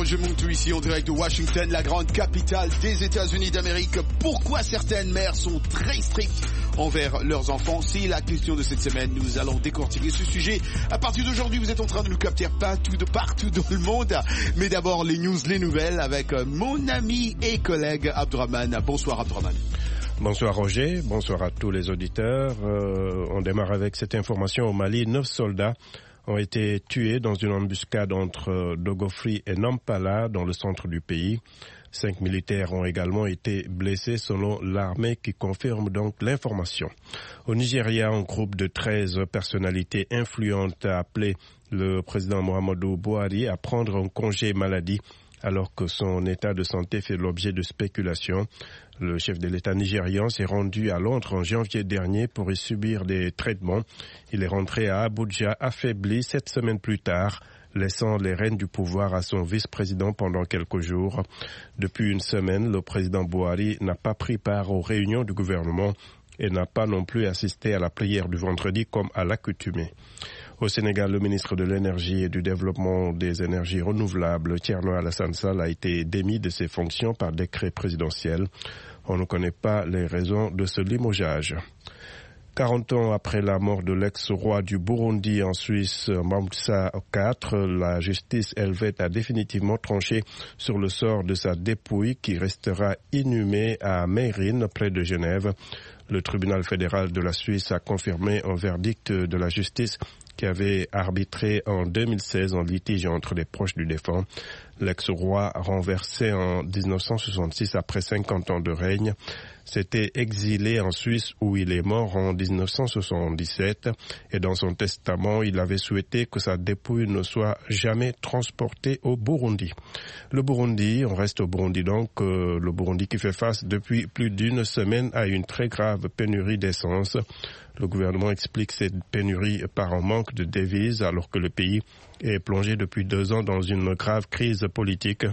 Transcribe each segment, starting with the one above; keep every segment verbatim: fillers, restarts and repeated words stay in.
Roger Muntu ici en direct de Washington, la grande capitale des États-Unis d'Amérique. Pourquoi certaines mères sont très strictes envers leurs enfants? C'est la question de cette semaine. Nous allons décortiquer ce sujet. À partir d'aujourd'hui, vous êtes en train de nous capter partout, de partout dans le monde. Mais d'abord, les news, les nouvelles avec mon ami et collègue Abdraman. Bonsoir Abdraman. Bonsoir Roger, bonsoir à tous les auditeurs. Euh, on démarre avec cette information. Au Mali, neuf soldats ont été tués dans une embuscade entre Dogofri et Nampala dans le centre du pays. Cinq militaires ont également été blessés selon l'armée qui confirme donc l'information. Au Nigeria, un groupe de treize personnalités influentes a appelé le président Muhammadu Buhari à prendre un congé maladie alors que son état de santé fait l'objet de spéculations. Le chef de l'État nigérian s'est rendu à Londres en janvier dernier pour y subir des traitements. Il est rentré à Abuja affaibli sept semaines plus tard, laissant les rênes du pouvoir à son vice-président pendant quelques jours. Depuis une semaine, le président Buhari n'a pas pris part aux réunions du gouvernement et n'a pas non plus assisté à la prière du vendredi comme à l'accoutumée. Au Sénégal, le ministre de l'Énergie et du Développement des énergies renouvelables, Thierno Alassane Sall, a été démis de ses fonctions par décret présidentiel. On ne connaît pas les raisons de ce limogeage. quarante ans après la mort de l'ex-roi du Burundi en Suisse, Moussa quatre, la justice helvète a définitivement tranché sur le sort de sa dépouille qui restera inhumée à Meyrin, près de Genève. Le tribunal fédéral de la Suisse a confirmé un verdict de la justice qui avait arbitré en deux mille seize en litige entre les proches du défunt. L'ex-roi, renversé en dix-neuf cent soixante-six après cinquante ans de règne, s'était exilé en Suisse où il est mort en dix-neuf cent soixante-dix-sept et dans son testament, il avait souhaité que sa dépouille ne soit jamais transportée au Burundi. Le Burundi, on reste au Burundi donc, euh, le Burundi qui fait face depuis plus d'une semaine à une très grave pénurie d'essence. Le gouvernement explique cette pénurie par un manque de devises alors que le pays est plongé depuis deux ans dans une grave crise politique.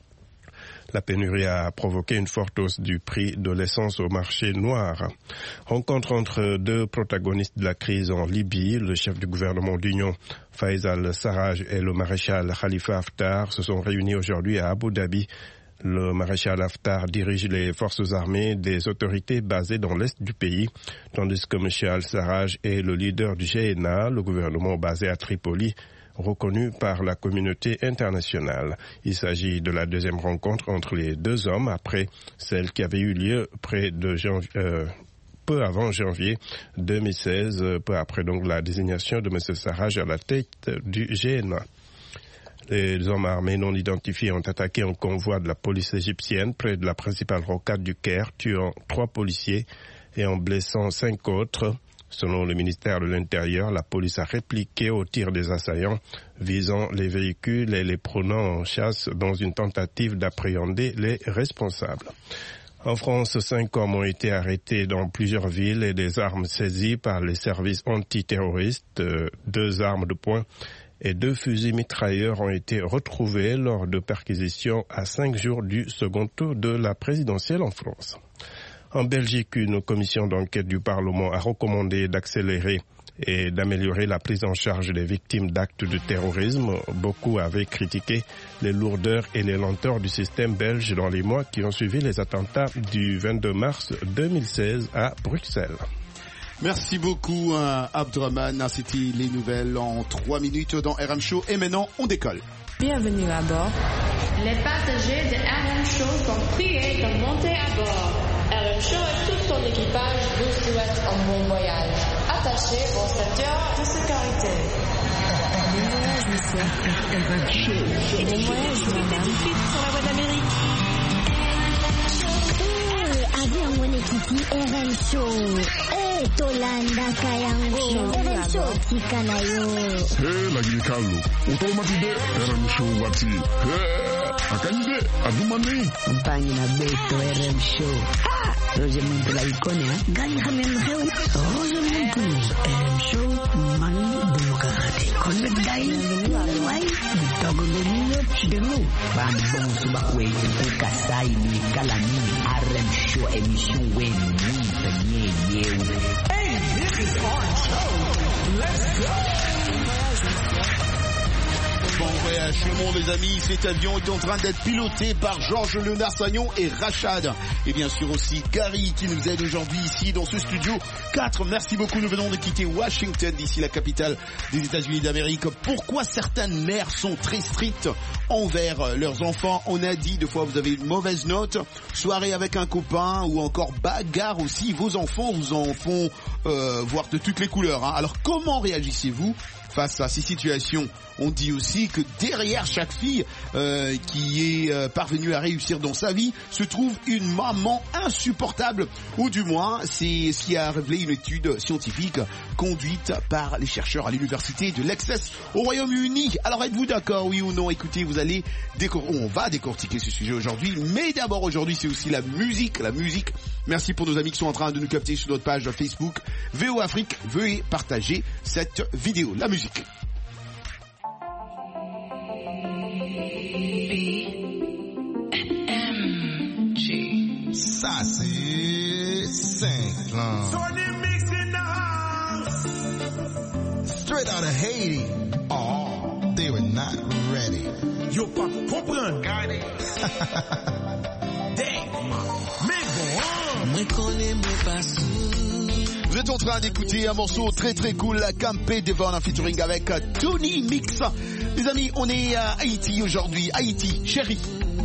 La pénurie a provoqué une forte hausse du prix de l'essence au marché noir. Rencontre entre deux protagonistes de la crise en Libye, le chef du gouvernement d'union Fayez al-Sarraj et le maréchal Khalifa Haftar se sont réunis aujourd'hui à Abu Dhabi. Le maréchal Haftar dirige les forces armées des autorités basées dans l'est du pays, tandis que M. al-Sarraj est le leader du G N A, le gouvernement basé à Tripoli, reconnu par la communauté internationale. Il s'agit de la deuxième rencontre entre les deux hommes après celle qui avait eu lieu près de janvier, euh, peu avant janvier deux mille seize, peu après donc la désignation de M. Sarraj à la tête du G N A. Les hommes armés non identifiés ont attaqué un convoi de la police égyptienne près de la principale rocade du Caire, tuant trois policiers et en blessant cinq autres. Selon le ministère de l'Intérieur, la police a répliqué au tir des assaillants, visant les véhicules et les prenant en chasse dans une tentative d'appréhender les responsables. En France, cinq hommes ont été arrêtés dans plusieurs villes et des armes saisies par les services antiterroristes, deux armes de poing et deux fusils mitrailleurs ont été retrouvés lors de perquisitions à cinq jours du second tour de la présidentielle en France. En Belgique, une commission d'enquête du Parlement a recommandé d'accélérer et d'améliorer la prise en charge des victimes d'actes de terrorisme. Beaucoup avaient critiqué les lourdeurs et les lenteurs du système belge dans les mois qui ont suivi les attentats du vingt-deux mars deux mille seize à Bruxelles. Merci beaucoup, hein, Abdraman. C'était les nouvelles en trois minutes dans R M Show. Et maintenant, on décolle. Bienvenue à bord. Les passagers de R M Show sont priés de monter à bord. R M Show et tout son équipage vous souhaitent un bon voyage. Attachez vos ceintures de sécurité. Bon voyage, monsieur. R M Show. Bon voyage, madame. Sur la voie d'Amérique. Avion Wenekiti R M Show. Eh, Tolanda Kayango. R M Show Tikanayo. Eh, lagi kalu. Utomati de R M Show wati. Eh, akande adumani. Mpanyi na beto R M Show. Ah, Roger Muntu la ikone ha. Gani hamemreu. Roger Muntu. R M Show mani demokrati. Konde dai. Wai. Togo benino chidelu. Bambon subakwe ukasai ni kalani. R M Show emission when we penye yewe. Hey, this is our show. Let's go. Bon voyage tout le monde les amis, cet avion est en train d'être piloté par Georges Léonard Sagnon et Rachad. Et bien sûr aussi Gary qui nous aide aujourd'hui ici dans ce studio quatre. Merci beaucoup, nous venons de quitter Washington, d'ici la capitale des États-Unis d'Amérique. Pourquoi certaines mères sont très strictes envers leurs enfants? On a dit deux fois vous avez une mauvaise note, soirée avec un copain ou encore bagarre aussi. Vos enfants vous en font euh, voir de toutes les couleurs. Hein. Alors comment réagissez-vous face à ces situations? On dit aussi que derrière chaque fille euh, qui est euh, parvenue à réussir dans sa vie se trouve une maman insupportable, ou du moins c'est ce qui a révélé une étude scientifique conduite par les chercheurs à l'université de Lexes au Royaume-Uni. Alors êtes-vous d'accord, oui ou non? Écoutez, vous allez décor- on va décortiquer ce sujet aujourd'hui, mais d'abord aujourd'hui c'est aussi la musique, la musique. Merci pour nos amis qui sont en train de nous capter sur notre page Facebook V O Afrique. Veuillez partager cette vidéo. La musique. Ça c'est Saint-Clan. Tony Mix in the house. Straight out of Haiti. Oh, they were not ready. Yo, pas comprendre. Got it. Damn. Mais bon. Vous êtes en train d'écouter un morceau très très cool, Campe Devon en featuring avec Tony Mix. Les amis, on est à Haïti aujourd'hui. Haïti, chérie.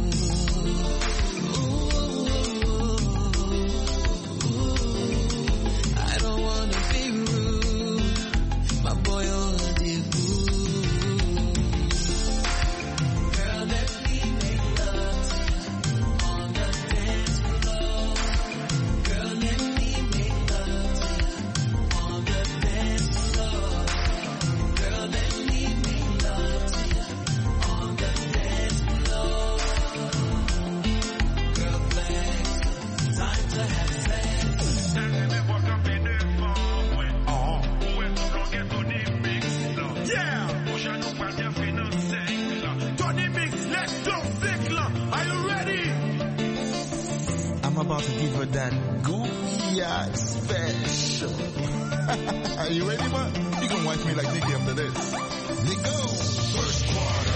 about to give her that Gooey special. Are you ready, man? You can wife me like Nicky after this. Let's go. First quarter.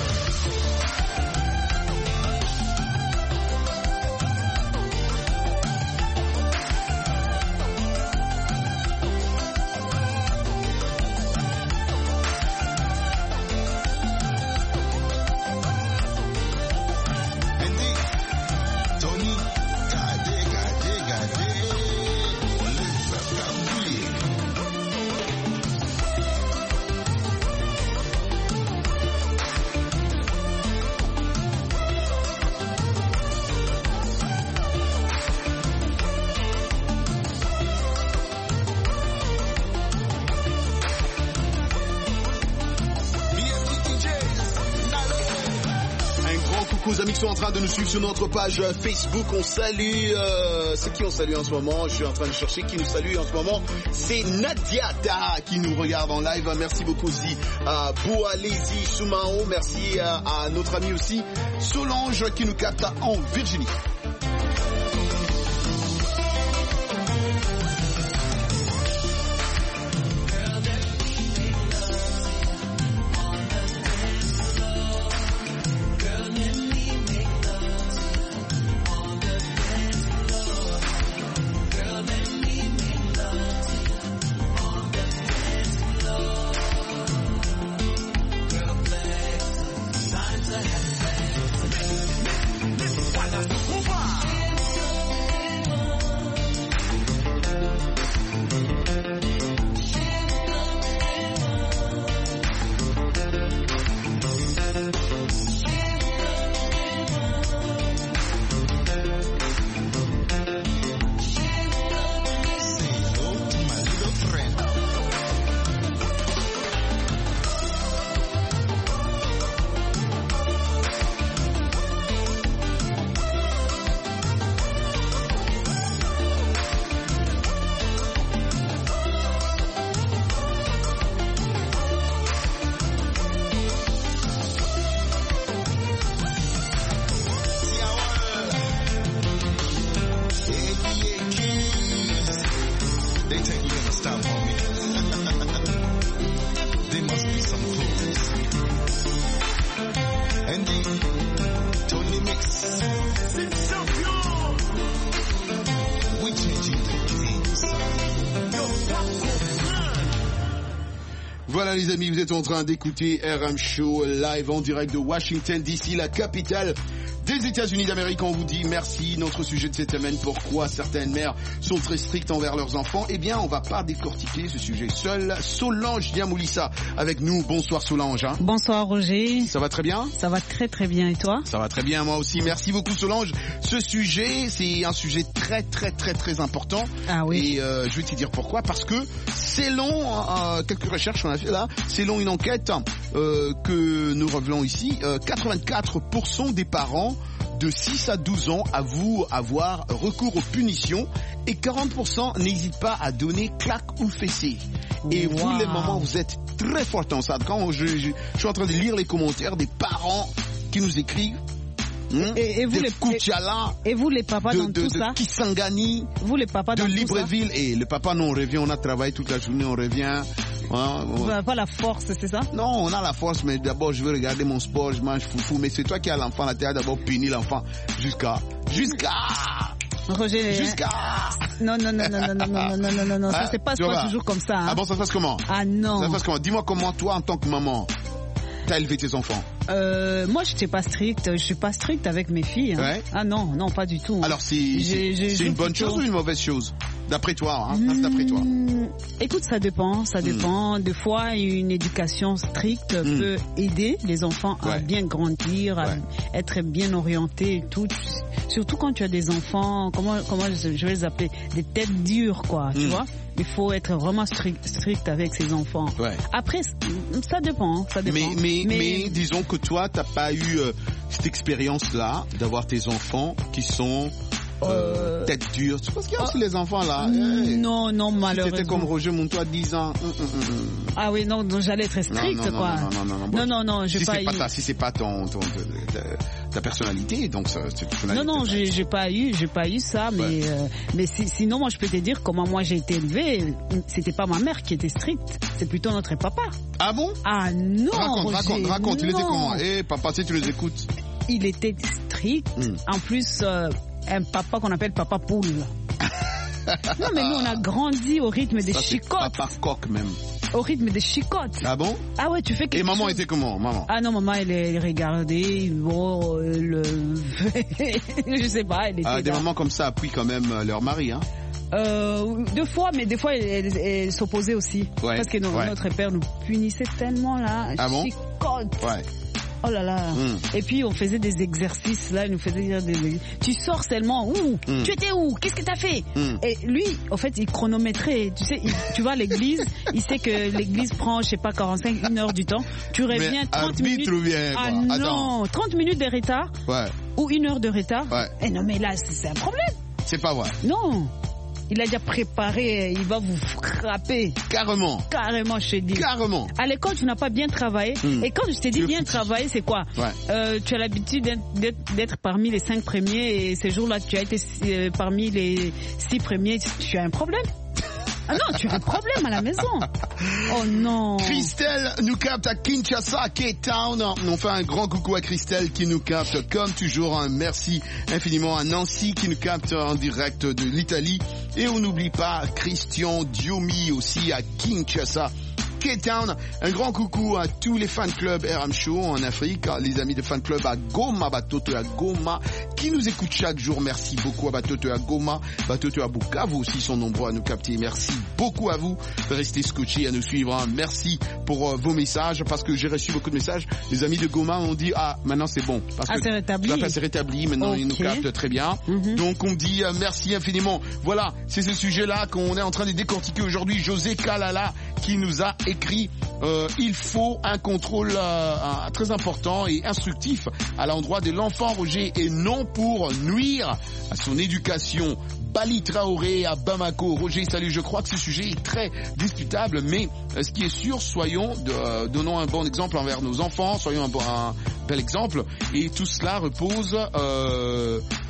Aux amis qui sont en train de nous suivre sur notre page Facebook, on salue, euh, c'est qui on salue en ce moment? Je suis en train de chercher qui nous salue en ce moment. C'est Nadia Da qui nous regarde en live. Merci beaucoup aussi à Boalezi Soumao. Merci à, à notre ami aussi Solange qui nous capte en Virginie. Boxing champion. We changing the game, son. Voilà les amis, vous êtes en train d'écouter R M Show live en direct de Washington D C, la capitale des États-Unis d'Amérique. On vous dit merci. Notre sujet de cette semaine, pourquoi certaines mères sont très strictes envers leurs enfants. Eh bien, on va pas décortiquer ce sujet seul. Solange Diamoulissa avec nous. Bonsoir Solange. Hein. Bonsoir Roger. Ça va très bien? Ça va très très bien et toi? Ça va très bien moi aussi. Merci beaucoup Solange. Ce sujet, c'est un sujet très très très très important. Ah oui. Et euh, je vais te dire pourquoi. Parce que selon euh, quelques recherches qu'on a fait là, selon une enquête euh, que nous révélons ici, euh, quatre-vingt-quatre pour cent des parents de six à douze ans avouent avoir recours aux punitions et quarante pour cent n'hésitent pas à donner claque ou fessée. Et wow. Vous les mamans, vous êtes très fortes en ça. Quand je, je, je suis en train de lire les commentaires des parents qui nous écrivent, Hum, et, et, vous les, Kuchala, et vous les papas de, dans de, tout de ça Kisangani, vous les papas de dans Libreville. Tout ça Et le papa, non, on revient, on a travaillé toute la journée, on revient. Hein, on n'a pas la force, c'est ça? Non, on a la force, mais d'abord je veux regarder mon sport, je mange foufou. Mais c'est toi qui as l'enfant, là, tu as d'abord puni l'enfant jusqu'à... Jusqu'à... Roger, jusqu'à... Non, non, non, non, non, non, non, non, non, non, non, ça se passe pas toujours comme ça. Hein. Ah bon, ça se passe comment? Ah non. Ça se passe comment? Dis-moi comment toi, en tant que maman, t'as élevé tes enfants? Euh, moi, je n'étais pas stricte. Je suis pas stricte avec mes filles. Hein. Ouais. Ah non, non, pas du tout. Alors, c'est, c'est, c'est une bonne plutôt... chose ou une mauvaise chose? D'après toi, hein, mmh, d'après toi. Écoute, ça dépend, ça dépend. Mmh. Des fois, une éducation stricte mmh. peut aider les enfants à ouais. bien grandir, à ouais. être bien orientés et tout. Surtout quand tu as des enfants, comment, comment je vais les appeler, des têtes dures, quoi, mmh. tu vois. Il faut être vraiment strict, strict avec ses enfants. Ouais. Après, ça dépend, ça dépend. Mais, mais, mais... mais disons que toi, t'as pas eu euh, cette expérience-là d'avoir tes enfants qui sont euh, tête dure. Tu penses qu'il y a aussi les enfants là? Non, non, si malheureusement. C'était comme Roger Montois à dix ans. Hum, hum, hum. Ah oui, non, donc j'allais être stricte, non, non, quoi. Non, non, non, non, non, non, non, je si pas. C'est eu... pas ta, si c'est pas ton, ton, ton ta, ta personnalité, donc ça, c'est personnalité. Non, non, j'ai, j'ai pas eu, j'ai pas eu ça, mais, ouais. euh, mais si, sinon, moi, je peux te dire comment moi j'ai été élevée. C'était pas ma mère qui était stricte, c'est plutôt notre papa. Ah bon? Ah non. Raconte, Roger, raconte, raconte. Non. Il était comment? Eh, hey, papa, si tu les écoutes. Il était strict. Mm. En plus, euh, un papa qu'on appelle papa poule. Non, mais nous, on a grandi au rythme des ça, chicottes. Papa coq même. Au rythme des chicottes. Ah bon? Ah ouais, tu fais quelque Et maman chose... était comment, maman? Ah non, maman, elle est regardée, bon, le... je sais pas, elle était... Ah, des là. mamans comme ça appuient quand même leur mari, hein? Euh, deux fois, mais des fois, elle, elle, elle s'opposait aussi. Ouais, parce que no, ouais. notre père nous punissait tellement, là. Ah bon? Chicotte. Ouais. Oh là là. Mm. Et puis on faisait des exercices là, il nous faisait dire des tu sors seulement où? Mm. Tu étais où? Qu'est-ce que t'as fait? Mm. Et lui, en fait, il chronométrait. Tu sais, il, tu vois l'église, il sait que l'église prend, je sais pas, quarante-cinq, une heure du temps. Tu reviens trente minutes. Bien, ah non, Attends. trente minutes de retard. Ouais. Ou une heure de retard. Ouais. Et non mais là, c'est, c'est un problème. C'est pas vrai. Non. Il a déjà préparé, il va vous frapper. Carrément. Carrément, je te dis. Carrément. À l'école, tu n'as pas bien travaillé. Mmh. Et quand je t'ai dit je bien foutis. travailler, c'est quoi? Ouais. euh, Tu as l'habitude d'être, d'être, d'être parmi les cinq premiers et ces jours-là, tu as été euh, parmi les six premiers. Tu as un problème? Ah non, tu as un problème à la maison. Oh non. Christelle nous capte à Kinshasa, à Cape Town. On fait un grand coucou à Christelle qui nous capte comme toujours. Un merci infiniment à Nancy qui nous capte en direct de l'Italie. Et on n'oublie pas Christian Diomi aussi à Kinshasa. Cape Town, un grand coucou à tous les fan clubs R M Show en Afrique, les amis de fan club à Goma, Batoto à Goma, qui nous écoutent chaque jour. Merci beaucoup à Batoto à Goma, Batoto à Bukavu aussi sont nombreux à nous capter. Merci beaucoup à vous de rester scotchés, à nous suivre. Merci pour euh, vos messages, parce que j'ai reçu beaucoup de messages. Les amis de Goma ont dit ah maintenant c'est bon, parce ah, que c'est rétabli. Là, c'est rétabli. Maintenant okay. Ils nous captent très bien. Mm-hmm. Donc on dit euh, merci infiniment. Voilà, c'est ce sujet-là qu'on est en train de décortiquer aujourd'hui. José Kalala qui nous a écrit euh, il faut un contrôle euh, un, très important et instructif à l'endroit de l'enfant Roger, et non pour nuire à son éducation. Bali Traoré à Bamako. Roger, salut, je crois que ce sujet est très discutable, mais euh, ce qui est sûr, soyons, de, euh, donnons un bon exemple envers nos enfants, soyons un, bon, un bel exemple, et tout cela repose, euh,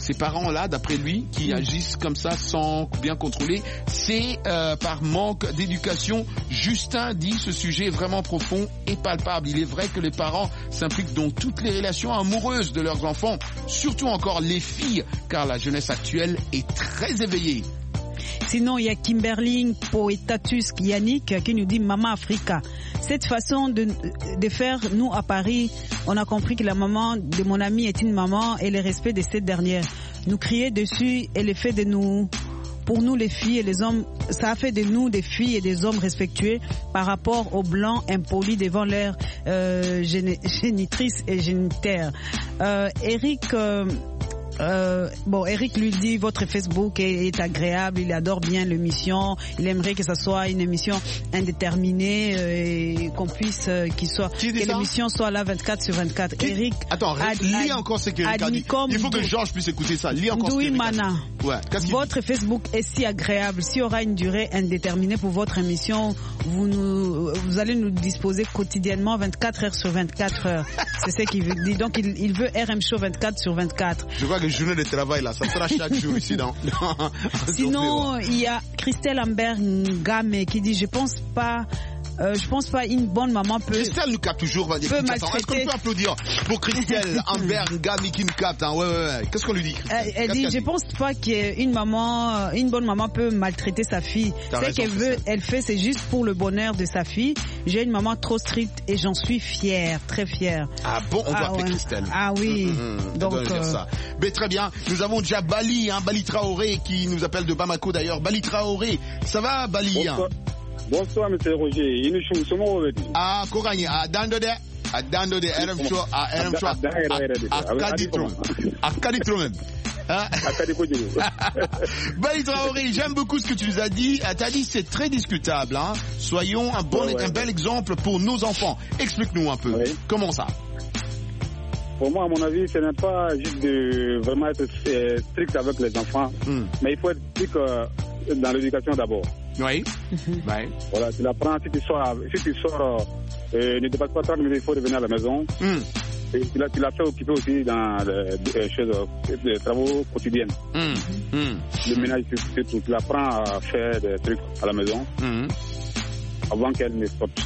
ces parents-là, d'après lui, qui mmh. agissent comme ça sans bien contrôler, c'est euh, par manque d'éducation. Justin dit ce sujet est vraiment profond et palpable. Il est vrai que les parents s'impliquent dans toutes les relations amoureuses de leurs enfants, surtout encore les filles, car la jeunesse actuelle est très éveillée. Sinon, il y a Kimberly Poetatus Yannick qui nous dit Maman Africa. Cette façon de, de faire, nous à Paris, on a compris que la maman de mon ami est une maman et le respect de cette dernière. Nous crier dessus et le fait de nous, pour nous les filles et les hommes, ça a fait de nous des filles et des hommes respectueux par rapport aux blancs impolis devant leur euh, génitrice et génitaire. Euh, Eric... Euh, Euh, bon, Eric lui dit votre Facebook est, est agréable, il adore bien l'émission, il aimerait que ça soit une émission indéterminée euh, et qu'on puisse euh, qu'il soit que l'émission soit là vingt-quatre sur vingt-quatre. Qui? Eric, attends, ad, lis ad, encore ce qu'Eric a dit. Il faut que Georges puisse écouter ça. Lis encore Doui ce qu'Eric Mana. a dit. Ouais, qu'est-ce votre dit? Facebook est si agréable. S'il y aura une durée indéterminée pour votre émission, vous nous, vous allez nous disposer quotidiennement vingt-quatre heures sur vingt-quatre heures. C'est ce qu'il veut dire. Donc il, il veut R M Show vingt-quatre sur vingt-quatre. Je vois que journée de travail là, ça sera chaque jour ici dans. Sinon, il y a Christelle Ambert Ngame qui dit je pense pas. Euh, je pense pas une bonne maman peut. Christelle nous capte toujours. Va dire, peut est-ce qu'on peut applaudir pour Christelle Ambert Ngame qui nous capte hein? Ouais, ouais, ouais. Qu'est-ce qu'on lui dit? Elle, elle dit, je dit? pense pas qu'une maman, une bonne maman peut maltraiter sa fille. Ce qu'elle veut, elle fait, c'est juste pour le bonheur de sa fille. J'ai une maman trop stricte et j'en suis fière, très fière. Ah bon, on ah, doit appeler ouais. Christelle. Ah oui. Mmh, mmh, Donc euh... dire ça. Mais très bien. Nous avons déjà Bali, hein, Bali Traoré qui nous appelle de Bamako d'ailleurs. Bali Traoré, ça va Bali? Bonsoir. Bonsoir, monsieur Roger. Ah, Korani, à Dandode, à Dandode, R M Show, à R M Show, à Kaditron, à Kaditron. Bali Traoré, j'aime beaucoup ce que tu nous as dit. Tu as dit c'est très discutable. Hein. Soyons un bon, ouais, ouais. un bel exemple pour nos enfants. Explique-nous un peu. Ouais. Comment ça? Pour moi, à mon avis, ce n'est pas juste de vraiment être strict avec les enfants, mm. mais il faut être strict dans l'éducation d'abord. Oui. Mm-hmm. Ouais. Voilà, tu l'apprends, si tu sors, si tu sors euh, ne dépasse pas trente minutes, il faut revenir à la maison. Mm. Et tu l'as, tu l'as fait occuper aussi dans les choses, les travaux quotidiens. Mm. Mm. Le ménage, surtout, tu l'apprends à faire des trucs à la maison mm. avant qu'elle ne sorte.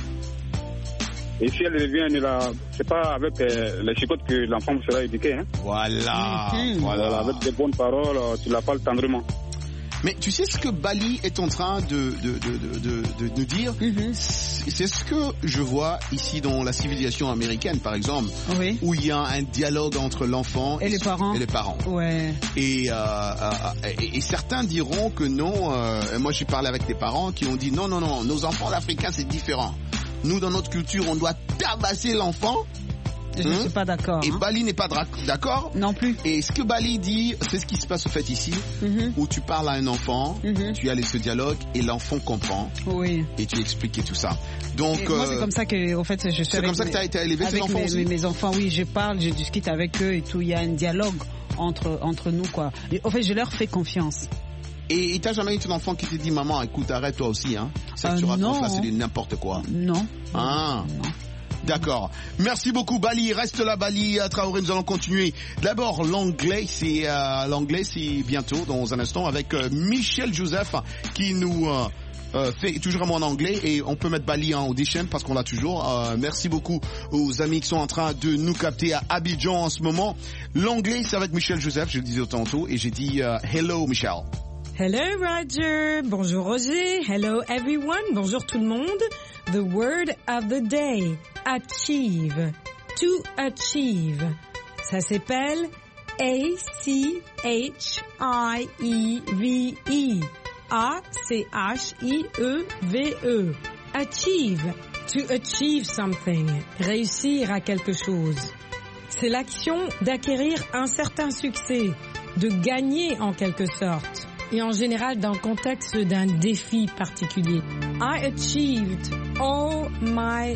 Et si elle revient, c'est pas avec euh, les chicottes que l'enfant sera éduqué. Hein. Voilà. Mm-hmm. voilà. Voilà. Avec des bonnes paroles, tu la parles tendrement. Mais tu sais ce que Bali est en train de, de, de, de, de, de nous dire? Mm-hmm. C'est ce que je vois ici dans la civilisation américaine, par exemple, oui. où il y a un dialogue entre l'enfant et, et les parents. Et les parents. Ouais. Et, euh, euh, et, et certains diront que non. Euh, moi, j'ai parlé avec des parents qui ont dit non, non, non, nos enfants d'Africains, c'est différent. Nous, dans notre culture, on doit tabasser l'enfant. Je ne hum, suis pas d'accord. Et hein. Bali n'est pas d'accord. Non plus. Et ce que Bali dit, c'est ce qui se passe au fait ici, mm-hmm. où tu parles à un enfant, mm-hmm. tu as ce dialogue et l'enfant comprend. Oui. Et tu expliques tout ça. Donc, et moi, euh, c'est comme ça que, en fait, je suis C'est comme ça mes, que tu as été élevé tes enfants mes, aussi. Mes enfants, oui, je parle, je discute avec eux et tout. Il y a un dialogue entre entre nous, quoi. Et, en fait, je leur fais confiance. Et, et t'as jamais eu ton enfant qui te dit maman, écoute, arrête toi aussi, hein. Ça, euh, tu racontes là, c'est du n'importe quoi. Non. Ah. Non. D'accord. Merci beaucoup Bali. Reste là Bali Traoré. Nous allons continuer. D'abord l'anglais, c'est euh, l'anglais, c'est bientôt dans un instant avec euh, Michel Joseph qui nous euh, euh, fait toujours un mot en anglais et on peut mettre Bali en audition parce qu'on l'a toujours. Euh, merci beaucoup aux amis qui sont en train de nous capter à Abidjan en ce moment. L'anglais, c'est avec Michel Joseph. Je le disais tantôt et j'ai dit euh, hello Michel. Hello Roger, bonjour Roger, hello everyone, bonjour tout le monde. The word of the day, achieve, to achieve. Ça s'appelle A C H I E V E, A C H I E V E. Achieve, to achieve something, réussir à quelque chose. C'est l'action d'acquérir un certain succès, de gagner en quelque sorte. Et en général dans le contexte d'un défi particulier. I achieved all my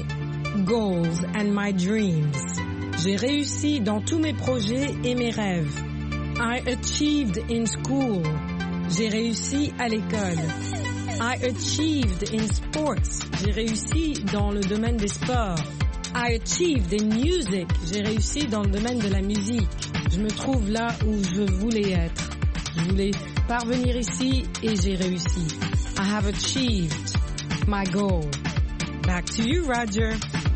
goals and my dreams. J'ai réussi dans tous mes projets et mes rêves. I achieved in school. J'ai réussi à l'école. I achieved in sports. J'ai réussi dans le domaine des sports. I achieved in music. J'ai réussi dans le domaine de la musique. Je me trouve là où je voulais être. Je voulais parvenir ici et j'ai réussi. I have achieved my goal. Back to you, Roger.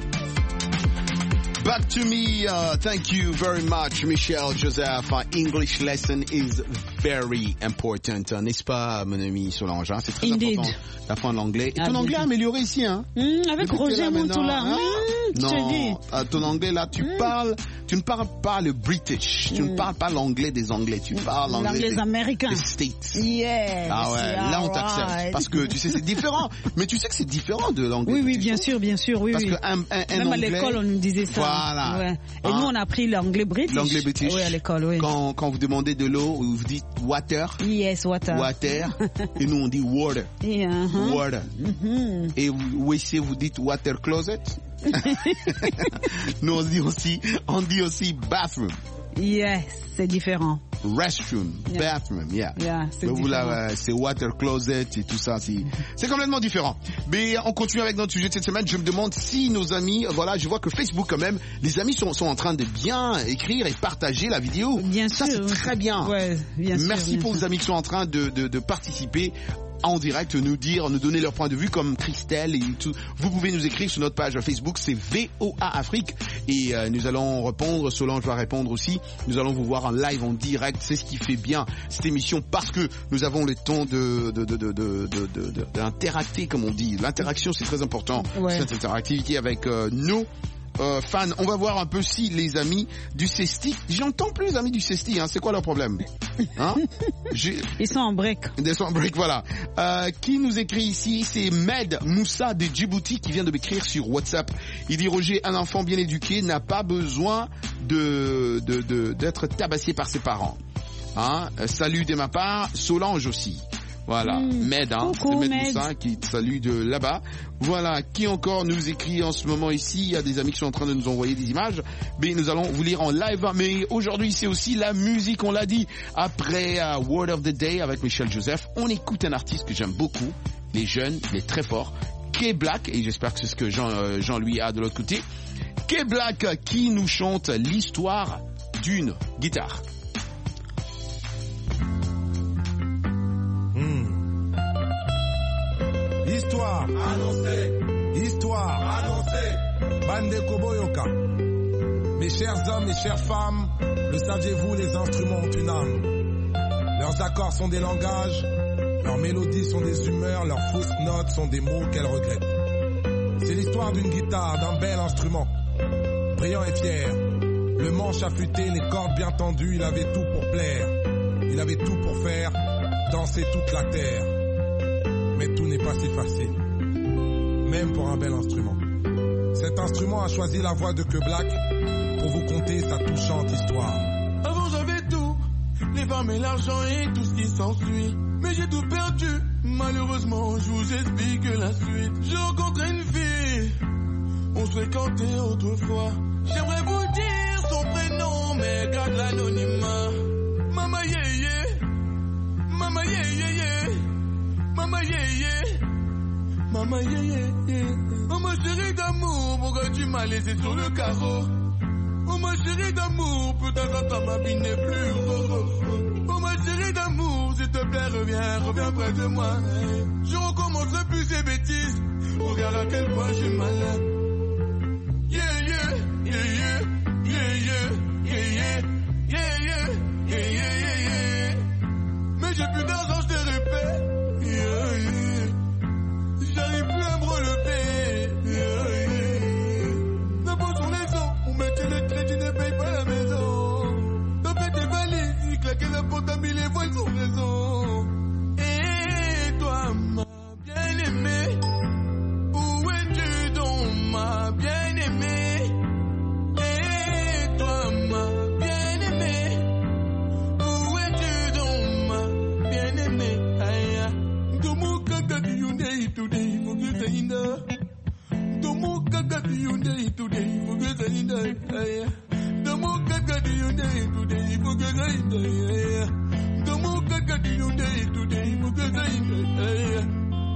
Back to me. Uh, thank you very much, Michel Joseph. Our English lesson is very important, n'est-ce pas, mon ami Solange? C'est très Indeed. important d'apprendre l'anglais. Et ton Ah, anglais bien. a amélioré ici, hein? Mmh, avec Depuis Roger là, maintenant, Montoula. hein? Mmh, je te Non, dis. euh, ton anglais là, tu Mm. parles, tu ne parles pas le British, tu ne Mm. parles pas l'anglais des Anglais, tu parles l'anglais L'anglais des, américain. des States. Yes. Ah ouais, là on t'accepte alright. parce que tu sais c'est différent, mais tu sais que c'est différent de l'anglais. Oui, oui, british. bien sûr, bien sûr, oui, Parce oui. que un, un, un Même à anglais, l'école, on nous disait ça. Voilà. Ouais. Et Hein? nous, on a appris l'anglais british. L'anglais british. Oui, à l'école, oui. Quand, quand vous demandez de l'eau, vous dites water. Yes, water. Water. Et nous on dit water. Yeah, uh-huh. Water. Mhm. Et vous, vous ici vous dites water closet. Nous on dit aussi, on dit aussi bathroom. Yes, c'est différent. Restroom, Yeah. bathroom, yeah. Yeah, c'est Mais vous là, différent. euh, c'est water closet et tout ça, c'est, c'est complètement différent. Mais on continue avec notre sujet de cette semaine. Je me demande si nos amis, voilà, je vois que Facebook quand même, les amis sont, sont en train de bien écrire et partager la vidéo. Bien ça, sûr. c'est très bien. Ouais, bien sûr. Merci bien pour sûr. vos amis qui sont en train de, de, de participer en direct, nous dire, nous donner leur point de vue comme Christelle et tout. Vous pouvez nous écrire sur notre page Facebook, c'est V O A Afrique et euh, nous allons répondre, Solange va répondre aussi. Nous allons vous voir en live, en direct. C'est ce qui fait bien cette émission parce que nous avons le temps de, de, de, de, de, de, de, de- d'interacter, comme on dit. L'interaction, c'est très important. Ouais. Cette interactivité avec euh, nos Euh, fans. On va voir un peu si les amis du Cesti, j'entends plus les amis du Cesti, hein, c'est quoi leur problème, hein? J'ai- Ils sont en break. Des sont en break, voilà. Euh, qui nous écrit ici, c'est Med Moussa de Djibouti qui vient de m'écrire sur WhatsApp. Il dit Roger, un enfant bien éduqué n'a pas besoin de, de, de- d'être tabassé par ses parents. Hein? Euh, salut de ma part, Solange aussi. Voilà, Mm. Med, hein, Coucou, c'est Med Med. Moussa qui te salue de là-bas. Voilà, qui encore nous écrit en ce moment ici? Il y a des amis qui sont en train de nous envoyer des images. Mais nous allons vous lire en live. Mais aujourd'hui, c'est aussi la musique, on l'a dit. Après uh, Word of the Day avec Michel Joseph, on écoute un artiste que j'aime beaucoup. Il est jeune, il est très fort. K-Black, et j'espère que c'est ce que Jean, euh, Jean-Louis a de l'autre côté. K-Black qui nous chante l'histoire d'une guitare. Histoire annoncée. Histoire annoncée. Bande Koboyoka. Mes chers hommes et chères femmes, le saviez-vous, les instruments ont une âme. Leurs accords sont des langages, leurs mélodies sont des humeurs, leurs fausses notes sont des mots qu'elles regrettent. C'est l'histoire d'une guitare, d'un bel instrument. Brillant et fier, le manche affûté, les cordes bien tendues, il avait tout pour plaire. Il avait tout pour faire danser toute la terre. Mais tout n'est pas si facile, même pour un bel instrument. Cet instrument a choisi la voix de K-Black pour vous conter sa touchante histoire. Avant j'avais tout, les femmes et l'argent et tout ce qui s'ensuit. Mais j'ai tout perdu, malheureusement je vous explique la suite. J'ai rencontré une fille, on se fréquentait autrefois. J'aimerais vous dire son prénom, mais garde l'anonymat. Mama yeye, mama yeye, mama yeye, mama yeye. Oh ma chérie d'amour, pourquoi tu m'as laissé sur le carreau? Oh ma chérie d'amour, putain ça ma vie n'est plus rose. Oh ma chérie d'amour, s'il te plaît reviens, reviens près de moi. Je recommence plus ces bêtises, regarde à quel point je suis malade. Yeah yeah, yeah yeah, yeah yeah, yeah yeah, yeah yeah, yeah yeah, yeah yeah. Mais j'ai plus d'argent, je te répète. Yeah yeah. J'arrive plus à me relever. Yeah yeah. D'abord sur les os, on mettait les clés, tu ne payes pas la maison. T'as fait tes valises, claquer la porte, t'as mis les voiles sur raison. Et toi, ma bien-aimée, où es-tu donc, ma bien-aimée? Et toi, ma bien-aimée, où es-tu donc, ma bien-aimée? Aïe, Domo kakadi yunde today, mugeza inda. Domo kakadi yunde today, mugeza inda. Aïe, Domo kakadi yunde today, mugeza inda. Aïe, Domo kakadi yunde today, mugeza inda. Aïe.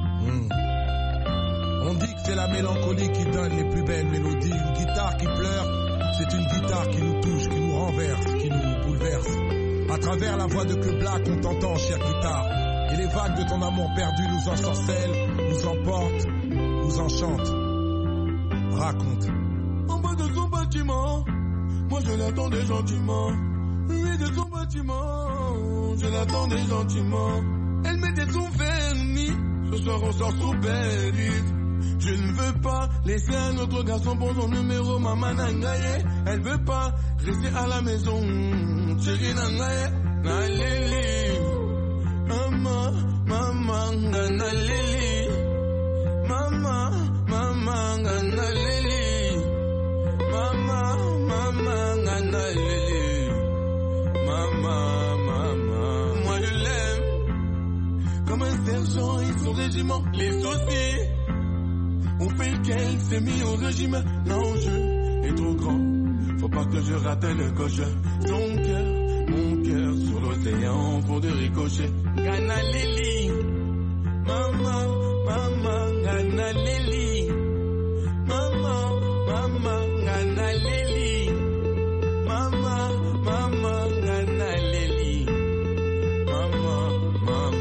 On dit que c'est la mélancolie qui donne les plus belles mélodies. Une guitare qui pleure, c'est une guitare qui nous touche, qui nous renverse, qui nous bouleverse. À travers la voix de Que Black, on t'entend, cher guitare. Et les vagues de ton amour perdu nous ensorcellent, nous emportent, nous enchantent. Raconte. En bas de son bâtiment, moi je l'attendais gentiment. Oui, de son bâtiment, je l'attendais gentiment. Elle mettait son vernis, ce soir on sort sous périte. Je ne veux pas laisser un autre garçon pour son numéro, maman nangaye. Elle veut pas rester à la maison, chérie nangaye. Nalili, maman, maman, nalili, maman, maman, nalili, maman, maman, nalili, maman, maman. Moi je l'aime comme un sergent et son régiment. Les soucis on fait qu'elle s'est mis au régime. L'enjeu est trop grand, faut pas que je rate le coche. Son cœur, mon cœur sur l'océan, pour de ricochet. Gana Lili, maman, maman, Gana Lili, maman, maman, Gana Lili, maman, maman, Gana Lili, maman, maman,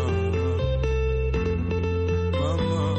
maman.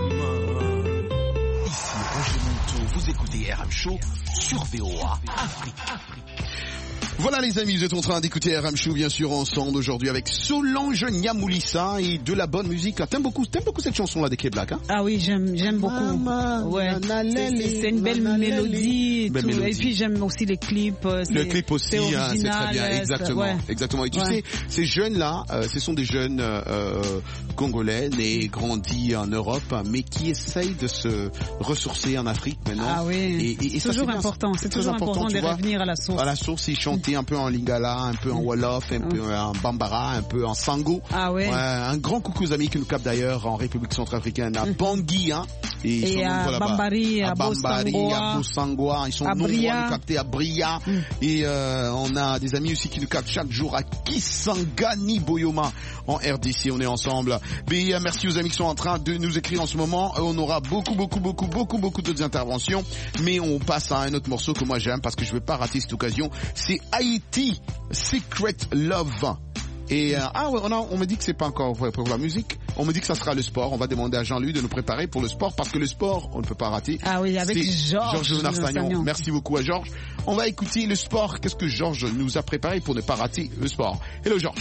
Vous écoutez R M Show sur V O A Afrique. Voilà les amis, vous êtes en train d'écouter R M Show bien sûr ensemble aujourd'hui avec Solange Nyamoulissa et de la bonne musique. T'aimes beaucoup, t'aimes beaucoup cette chanson là des Que Black, hein? Ah oui, j'aime, j'aime beaucoup. Mama, ouais, c'est, c'est une belle mélodie. Belle mélodie. Et puis j'aime aussi les clips. Le clip aussi, c'est, hein, c'est très bien, exactement, ouais. exactement. Et tu ouais. sais, ces jeunes là, euh, ce sont des jeunes euh, congolais nés, grandis en Europe, mais qui essayent de se ressourcer en Afrique maintenant. Ah oui. Et, et, et c'est toujours important, c'est, c'est toujours important, important de vois, revenir à la source. À la source, ils chantent un peu en lingala, un peu en wolof, un peu en bambara, un peu en sango. Ah ouais. ouais un grand coucou aux amis qui nous captent d'ailleurs en République centrafricaine, à Bangui, hein. Et, ils et sont à Bambari, à, à Bambari, à Bosangoa, ils sont nombreux à nous capter à Bria. Mm. Et euh, on a des amis aussi qui nous captent chaque jour à Kisangani Boyoma en R D C. On est ensemble. Mais euh, merci aux amis qui sont en train de nous écrire en ce moment. On aura beaucoup, beaucoup, beaucoup, beaucoup, beaucoup d'autres interventions. Mais on passe à un autre morceau que moi j'aime parce que je veux pas rater cette occasion. C'est Haïti Secret Love. Et euh, ah ouais, on, a, on me dit que c'est pas encore pour, pour la musique. On me dit que ça sera le sport. On va demander à Jean-Louis de nous préparer pour le sport parce que le sport, on ne peut pas rater. Ah oui, avec c'est Georges Georges Narsagnon. Merci beaucoup à Georges. On va écouter le sport. Qu'est-ce que Georges nous a préparé pour ne pas rater le sport? Hello Georges.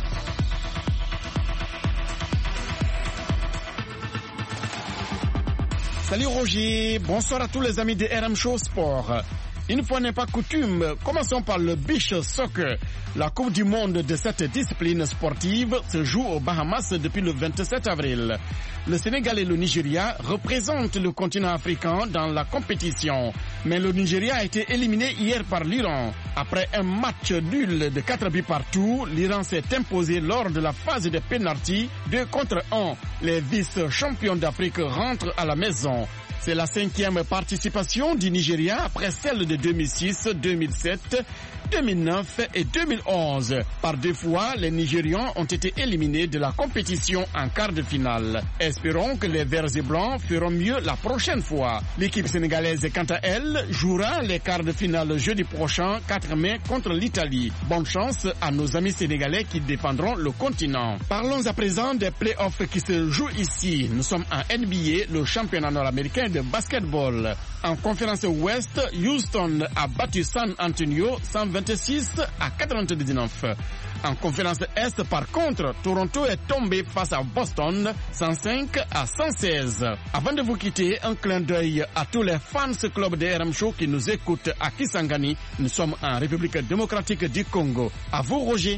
Salut Roger, bonsoir à tous les amis de R M Show Sport. Une fois n'est pas coutume, commençons par le beach soccer. La Coupe du monde de cette discipline sportive se joue aux Bahamas depuis le vingt-sept avril. Le Sénégal et le Nigeria représentent le continent africain dans la compétition. Mais le Nigeria a été éliminé hier par l'Iran. Après un match nul de quatre buts partout, l'Iran s'est imposé lors de la phase de pénalty deux contre un. Les vice-champions d'Afrique rentrent à la maison. C'est la cinquième participation du Nigeria après celle de deux mille six, deux mille sept, deux mille neuf et deux mille onze. Par deux fois, les Nigérians ont été éliminés de la compétition en quart de finale. Espérons que les Verts et Blancs feront mieux la prochaine fois. L'équipe sénégalaise, quant à elle, jouera les quarts de finale jeudi prochain, quatre mai, contre l'Italie. Bonne chance à nos amis sénégalais qui défendront le continent. Parlons à présent des playoffs qui se jouent ici. Nous sommes en N B A, le championnat nord-américain de basketball. En conférence Ouest, Houston a battu San Antonio cent vingt-six à quatre-vingt-dix-neuf. En conférence Est, par contre, Toronto est tombé face à Boston cent cinq à cent seize. Avant de vous quitter, un clin d'œil à tous les fans club de R M Show qui nous écoutent à Kisangani. Nous sommes en République démocratique du Congo. À vous, Roger.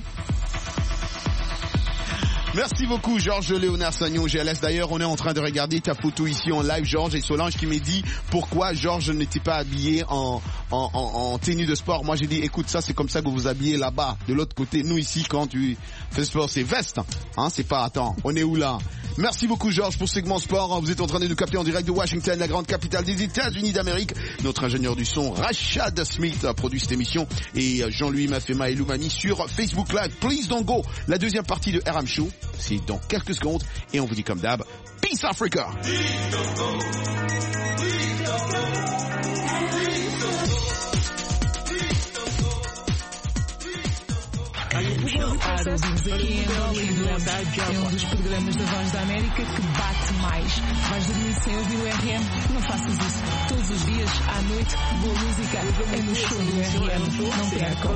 Merci beaucoup Georges Léonard Sagnon G L S. D'ailleurs, on est en train de regarder ta photo ici en live, Georges, et Solange qui m'a dit pourquoi Georges n'était pas habillé en, en, en, en tenue de sport. Moi j'ai dit écoute, ça c'est comme ça que vous vous habillez là-bas. De l'autre côté, nous ici quand tu fais sport c'est veste, hein, c'est pas attends, on est où là? Merci beaucoup Georges pour ce segment sport. Vous êtes en train de nous capter en direct de Washington, la grande capitale des États-Unis d'Amérique. Notre ingénieur du son Rachad Smith a produit cette émission et Jean-Louis Mafema et Loumani sur Facebook Live. Please don't go. La deuxième partie de R M Show, c'est dans quelques secondes et on vous dit comme d'hab, Peace Africa. Please don't go. Please don't go. Please don't go. Please don't go. Show. Aros aqui em Hollywood é um dos programas da Voz da América que bate mais. Vais dormir sem ouvir o R M? Não faças isso. Todos os dias, à noite, boa música é no show do R M. Não percam.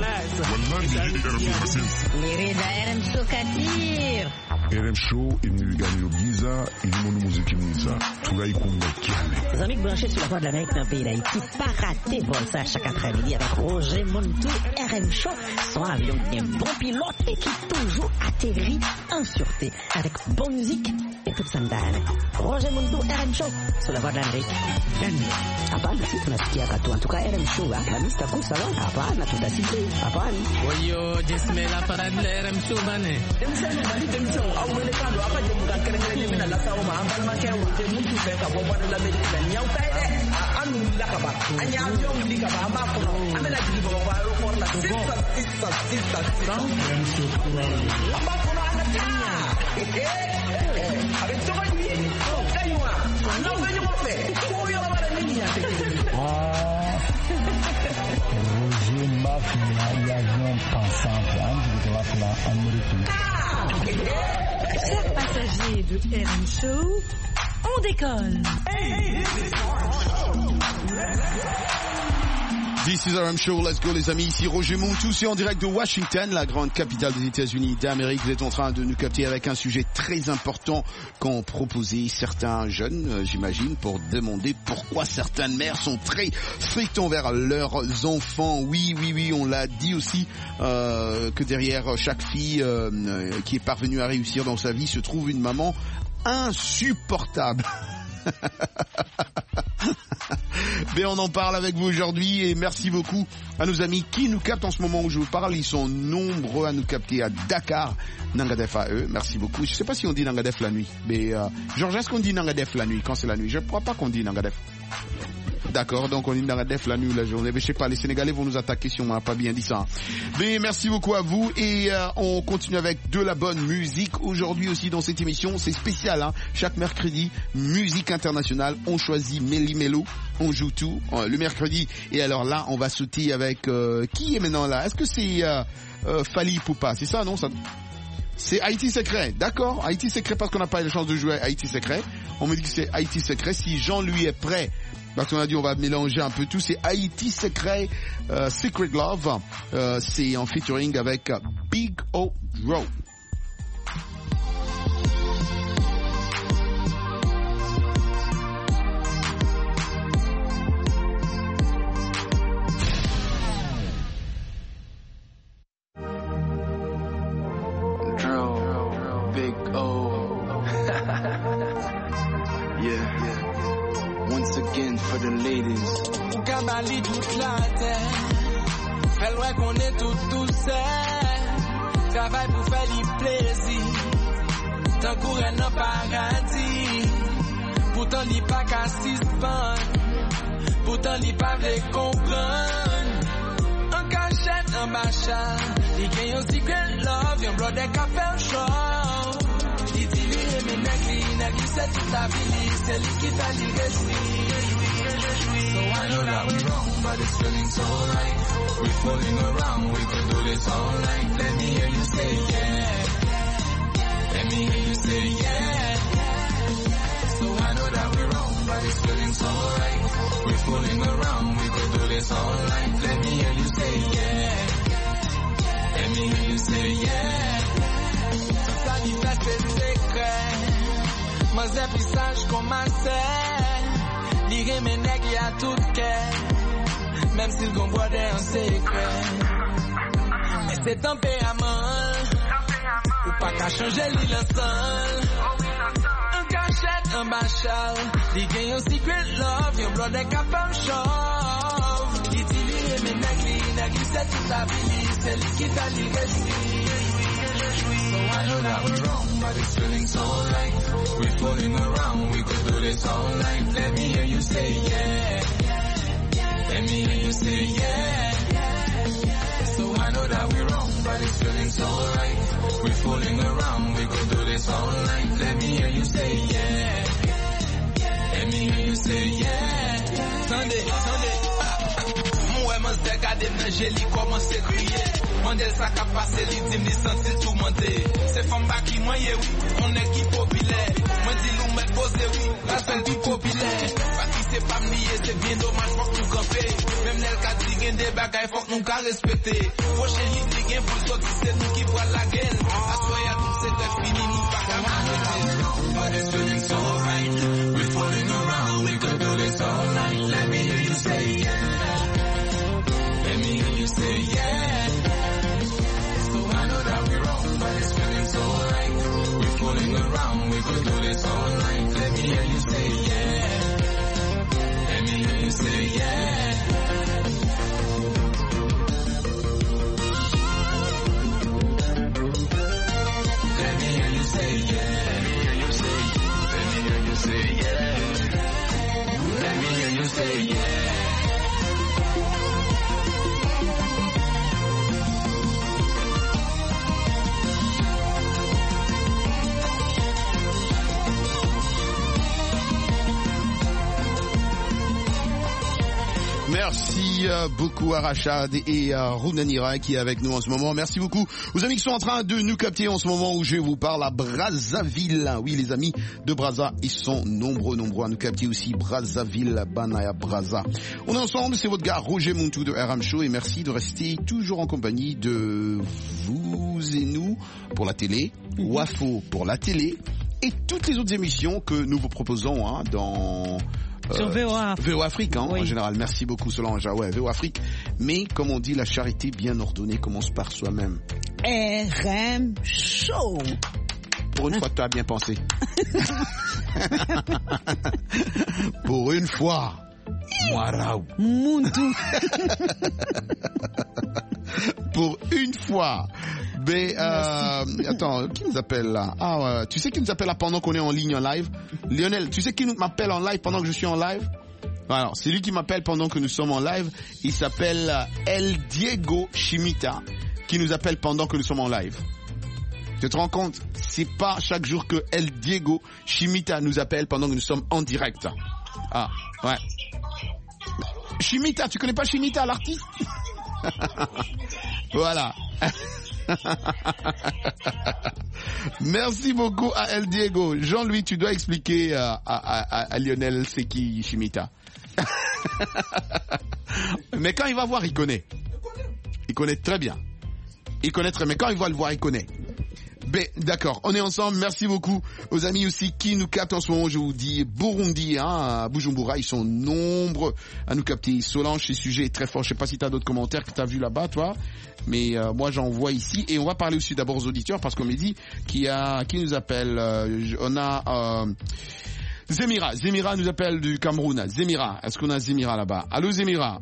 Merida R M Show Katir. R M Show inimigani Giza, inimonu muziki Niza. Turai Kunga Kiale. Les amis branchés sur la voie de l'Amérique dans le pays d'Haïti, pas rater vol ça chaque après-midi avec Roger Montou, R M Show, son avion bien bon pilote et qui toujours atterrit en sûreté avec bonne musique et toute sa mdane. Roger Montou, R M Show, sur la voie de l'Amérique. Hapana, si tunasikia katu. En tout cas, R M Show, la mista kusa lo, hapana, tutasikia, hapana. Oyo, jesmela para de R M Show, bane. Demsema bali demsema, au mwelekano, hapa jemuka kerengele mina la saoma, ambal makeo, jemutu feka, bobo de la Amerika, nyau taide, anu lakaba, anya avion likaba, amakono, amena jibo, bobo aeroport la, sista, sista, sista, sista. Amakono anakanya, eh, eh, avec toi, lui, kaywa, non, venez m'en faire, oh, yo, Roger Mafia, l'avion pensant de la Amérique. Chers passagers de R M Show, on décolle. This is R M Show, let's go les amis, ici Roger Montou, c'est en direct de Washington, la grande capitale des États-Unis d'Amérique. Vous êtes en train de nous capter avec un sujet très important qu'ont proposé certains jeunes, euh, j'imagine, pour demander pourquoi certaines mères sont très strictes envers leurs enfants. Oui, oui, oui, on l'a dit aussi, euh, que derrière chaque fille euh, qui est parvenue à réussir dans sa vie se trouve une maman insupportable. Mais on en parle avec vous aujourd'hui et merci beaucoup à nos amis qui nous captent en ce moment où je vous parle. Ils sont nombreux à nous capter à Dakar, Nangadef à eux. Merci beaucoup. Je ne sais pas si on dit Nangadef la nuit, mais euh, Georges, est-ce qu'on dit Nangadef la nuit quand c'est la nuit? Je ne crois pas qu'on dit Nangadef. D'accord, donc on dit Nangadef la nuit ou la journée. Mais je sais pas, les Sénégalais vont nous attaquer si on n'a pas bien dit ça. Mais merci beaucoup à vous et euh, on continue avec de la bonne musique aujourd'hui aussi dans cette émission. C'est spécial, hein. Chaque mercredi, musique internationale. On choisit Méli Mélo, on joue tout euh, le mercredi. Et alors là, on va sauter avec euh, qui est maintenant là? Est-ce que c'est euh, euh, Fally Ipupa? C'est ça, non ça... C'est Haïti Secret, d'accord? Haïti Secret parce qu'on n'a pas eu la chance de jouer à Haïti Secret. On me dit que c'est Haïti Secret. Si Jean lui est prêt, parce qu'on a dit on va mélanger un peu tout, c'est Haïti Secret, euh, Secret Love. Euh, c'est en featuring avec Big O Draw. Big O. Yeah, yeah. Once again for the ladies. Ou kabali toute la terre. Fait loin qu'on est tout tout seul. Travail pour faire les plaisirs. Tant qu'on est dans paradis. Pourtant l'y pas qu'à suspendre. Pourtant l'y pas vle comprendre. En cachette, en bachat. Il gagne un secret love. Yon blood de café show. Il dit lui et mes nègres. Nègres c'est toute la vie. C'est lui qui t'a li réjoui. So I know that we're wrong, but it's feeling so right. We're fooling around, we could do this all night. Let me hear you say yeah. Let me hear you say yeah. So I know that we're wrong, but it's feeling so right. We're fooling around, we could do this all night. Let me hear you say yeah. Let me hear you say yeah. Ça dit fait c'est secret. Mas é pisage comme ma sœur. Lire mes nègres y'a tout qu'est. Même s'ils gon boire en secret. Mais c'est tempérament. Ou pas qu'à changer l'île seul. Un cachette, un bachal. Li gagne un secret love. Yon blood est capable chauve. Il dit lire mes nègres. Nègres c'est toute la vie. C'est lui qui t'a li réjoui. So I know that we're wrong, but it's feeling so right. We're fooling around, we could do this all night. Let me hear you say yeah. Let me hear you say yeah. So I know that we're wrong, but it's feeling so right. We're fooling around, we could do this all night. Let me hear you say yeah. Let me hear you say yeah. Sunday, Sunday. Moi, moi, c'est gardé, mais j'ai li commencé à crier. Mandel ça qu'a passé, li dim li senti tout monter. C'est femme ba qui moyen oui, on est qui populaire. Moi dis nous mettre posé oui, la seule qui populaire. Pas qui c'est pas nier, c'est bien dommage faut que nous camper. Même nel ka di gen des bagailles faut que nous ka respecter. Prochain hit li gen pour sortir c'est nous qui boit la gueule. Assoya tout c'est fini nous pas ka m'arrêter. But it's feeling so right. We're fooling around, we could do this all night. Let me hear you say yeah. Let me hear you say yeah. So I know that we're wrong, but it's feeling so right. We're fooling around, we could do this all night. Let me hear you say yeah. Let me hear you say yeah. Let me hear you say yeah. Let me hear you say yeah. Let me hear you say yeah. Merci euh, beaucoup à Rachad et à Rounanira qui est avec nous en ce moment. Merci beaucoup aux amis qui sont en train de nous capter en ce moment où je vous parle à Brazzaville. Oui, les amis de Brazza, ils sont nombreux, nombreux à nous capter aussi. Brazzaville, Banaya, Brazza. On est ensemble, c'est votre gars Roger Montou de R M Show et merci de rester toujours en compagnie de vous et nous pour la télé, Wafo pour la télé et toutes les autres émissions que nous vous proposons hein, dans... Sur V O A Afrique. V O A Afrique, hein, oui. En général. Merci beaucoup, Solange. Ouais, V O A Afrique. Mais, comme on dit, la charité bien ordonnée commence par soi-même. R M Show. Pour une fois, tu as bien pensé. Pour une fois. Moaraou. Muntu. Pour une fois. Mais, euh, attends, qui nous appelle là? Ah, ouais, tu sais qui nous appelle là pendant qu'on est en ligne en live? Lionel, tu sais qui m'appelle en live pendant que je suis en live? Alors, c'est lui qui m'appelle pendant que nous sommes en live. Il s'appelle El Diego Chimita, qui nous appelle pendant que nous sommes en live. Tu te rends compte? C'est pas chaque jour que El Diego Chimita nous appelle pendant que nous sommes en direct. Ah, ouais. Chimita, tu connais pas Chimita, l'artiste? Voilà. Merci beaucoup à El Diego. Jean-Louis, tu dois expliquer à, à, à, à Lionel c'est qui Chimita. Mais quand il va voir, il connaît. Il connaît très bien. Il connaît très bien. Mais quand il va le voir, il connaît. Ben, d'accord, on est ensemble. Merci beaucoup aux amis aussi qui nous captent en ce moment. Je vous dis Burundi, hein, à Bujumbura, ils sont nombreux à nous capter. Solange, ce sujet est très fort. Je sais pas si tu as d'autres commentaires que tu as vu là-bas, toi, mais euh, moi j'en vois ici. Et on va parler aussi d'abord aux auditeurs parce qu'on m'a dit qui a qui nous appelle. Euh, on a euh, Zemira. Zemira nous appelle du Cameroun. Zemira, est-ce qu'on a Zemira là-bas? Allô Zemira.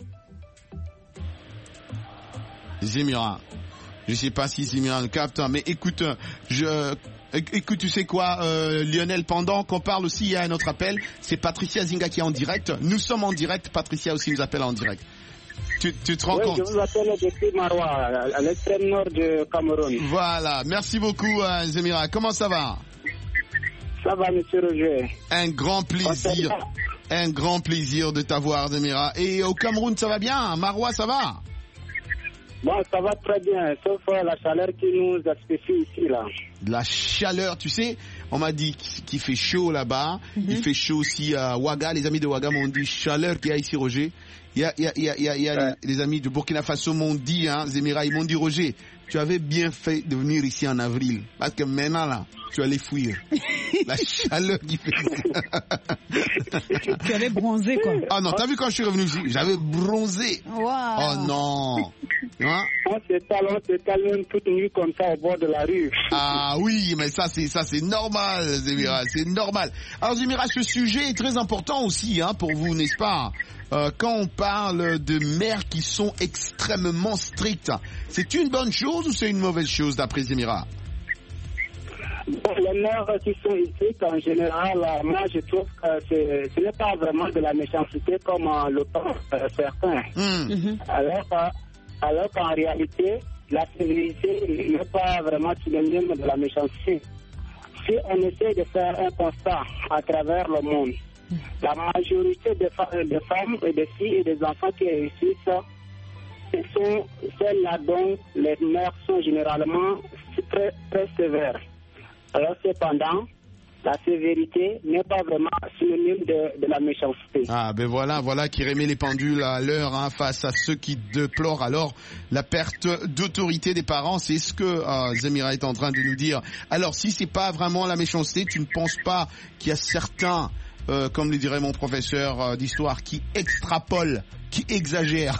Zemira. Je sais pas si Zemira le capte, mais écoute, je, écoute, tu sais quoi, euh, Lionel, pendant qu'on parle aussi, il y a un autre appel. C'est Patricia Zinga qui est en direct. Nous sommes en direct. Patricia aussi nous appelle en direct. Tu, tu te rends oui, compte? Je vous appelle depuis Maroua, à l'extrême nord du Cameroun. Voilà. Merci beaucoup, euh, Zemira. Comment ça va? Ça va, monsieur Roger. Un grand plaisir. Un grand plaisir de t'avoir, Zemira. Et au Cameroun, ça va bien? Maroua, ça va? Bon, ça va très bien, sauf la chaleur qui nous asphyxie ici, là. La chaleur, tu sais, on m'a dit qu'il fait chaud là-bas, mm-hmm. Il fait chaud aussi à Ouaga, les amis de Ouaga m'ont dit chaleur qu'il y a ici, Roger. Il y a, il y a, il y a, il y a, il y a ouais. les, les amis de Burkina Faso m'ont dit, hein, Zemira, ils m'ont dit, Roger, tu avais bien fait de venir ici en avril, parce que maintenant, là, tu allais fuir. La chaleur qui fait... Tu allais bronzer, quoi. Ah non, t'as vu quand je suis revenu ici, j'avais bronzé. Wow. Oh non. Hein? On s'étale, on s'étale même toute nuit comme ça au bord de la rue. Ah oui, mais ça c'est ça c'est normal, Zemira, c'est normal. Alors Zemira, ce sujet est très important aussi, hein, pour vous, n'est-ce pas? Euh, quand on parle de mères qui sont extrêmement strictes, c'est une bonne chose ou c'est une mauvaise chose d'après Zemira? Bon, les mères qui sont ici, en général, moi je trouve que c'est, ce n'est pas vraiment de la méchanceté comme euh, le pensent euh, certains. Mm. Mm-hmm. Alors, euh, alors qu'en réalité, la civilité n'est pas vraiment synonyme de la méchanceté. Si on essaie de faire un constat à travers le monde, la majorité des, fa- des femmes et des filles et des enfants qui réussissent ce sont celles-là dont les mères sont généralement très, très sévères. Alors cependant, la sévérité n'est pas vraiment synonyme de, de la méchanceté. Ah ben voilà, voilà qui remet les pendules à l'heure hein, face à ceux qui déplorent alors la perte d'autorité des parents. C'est ce que euh, Zemira est en train de nous dire. Alors si c'est pas vraiment la méchanceté, tu ne penses pas qu'il y a certains, euh, comme le dirait mon professeur euh, d'histoire, qui extrapolent, qui exagèrent?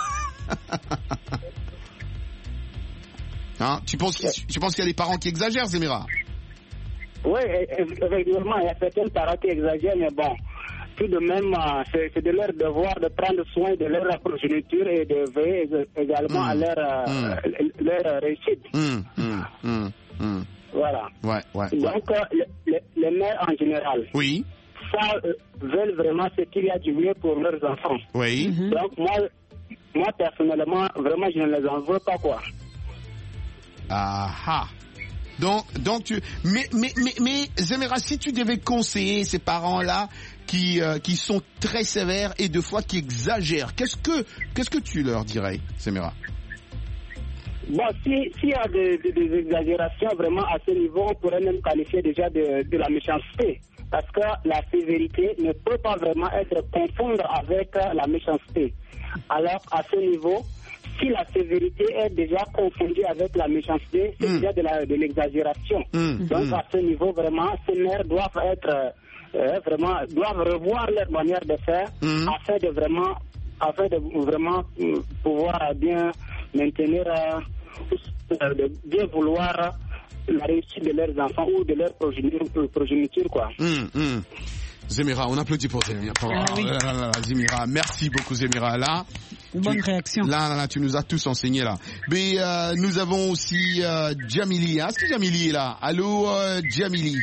Hein, tu penses qu'il, tu penses qu'il y a des parents qui exagèrent, Zemira? Oui, effectivement, il y a certains parents qui exagèrent, mais bon, tout de même, c'est, c'est de leur devoir de prendre soin de leur progéniture et de veiller également mmh. à leur, mmh. leur réussite. Mmh. Mmh. Mmh. Mmh. Voilà. Ouais, ouais, Donc, ouais. Les, les, les mères en général, oui. ça, euh, veulent vraiment ce qu'il y a du mieux pour leurs enfants. Oui. Mmh. Donc, moi, moi, personnellement, vraiment, je ne les en veux pas, quoi. Ah ah. Donc, donc tu, mais, mais, mais, mais, Zemira, si tu devais conseiller ces parents-là qui, euh, qui sont très sévères et de fois qui exagèrent, qu'est-ce que, qu'est-ce que tu leur dirais, Zemira? Bon, si, s'il y a des, des, des exagérations vraiment à ce niveau, on pourrait même qualifier déjà de, de la méchanceté. Parce que la sévérité ne peut pas vraiment être confondre avec la méchanceté. Alors, à ce niveau, si la sévérité est déjà confondue avec la méchanceté, c'est mmh. déjà de, la, de l'exagération. Mmh. Donc, mmh. à ce niveau, vraiment, ces mères doivent être, euh, vraiment, doivent revoir leur manière de faire mmh. afin de vraiment, afin de vraiment euh, pouvoir bien maintenir, euh, de bien vouloir la réussite de leurs enfants ou de leur progéniture, progéniture quoi. Mmh, mmh. Zemira, on applaudit pour Zemira. Ah, oui. là, là, là, Zemira. Merci beaucoup, Zemira. Là, bonne tu, réaction. Là, là, là, tu nous as tous enseigné là. Mais euh, nous avons aussi euh, Jamili. Est-ce que Jamili est là? Allô, euh, Jamili.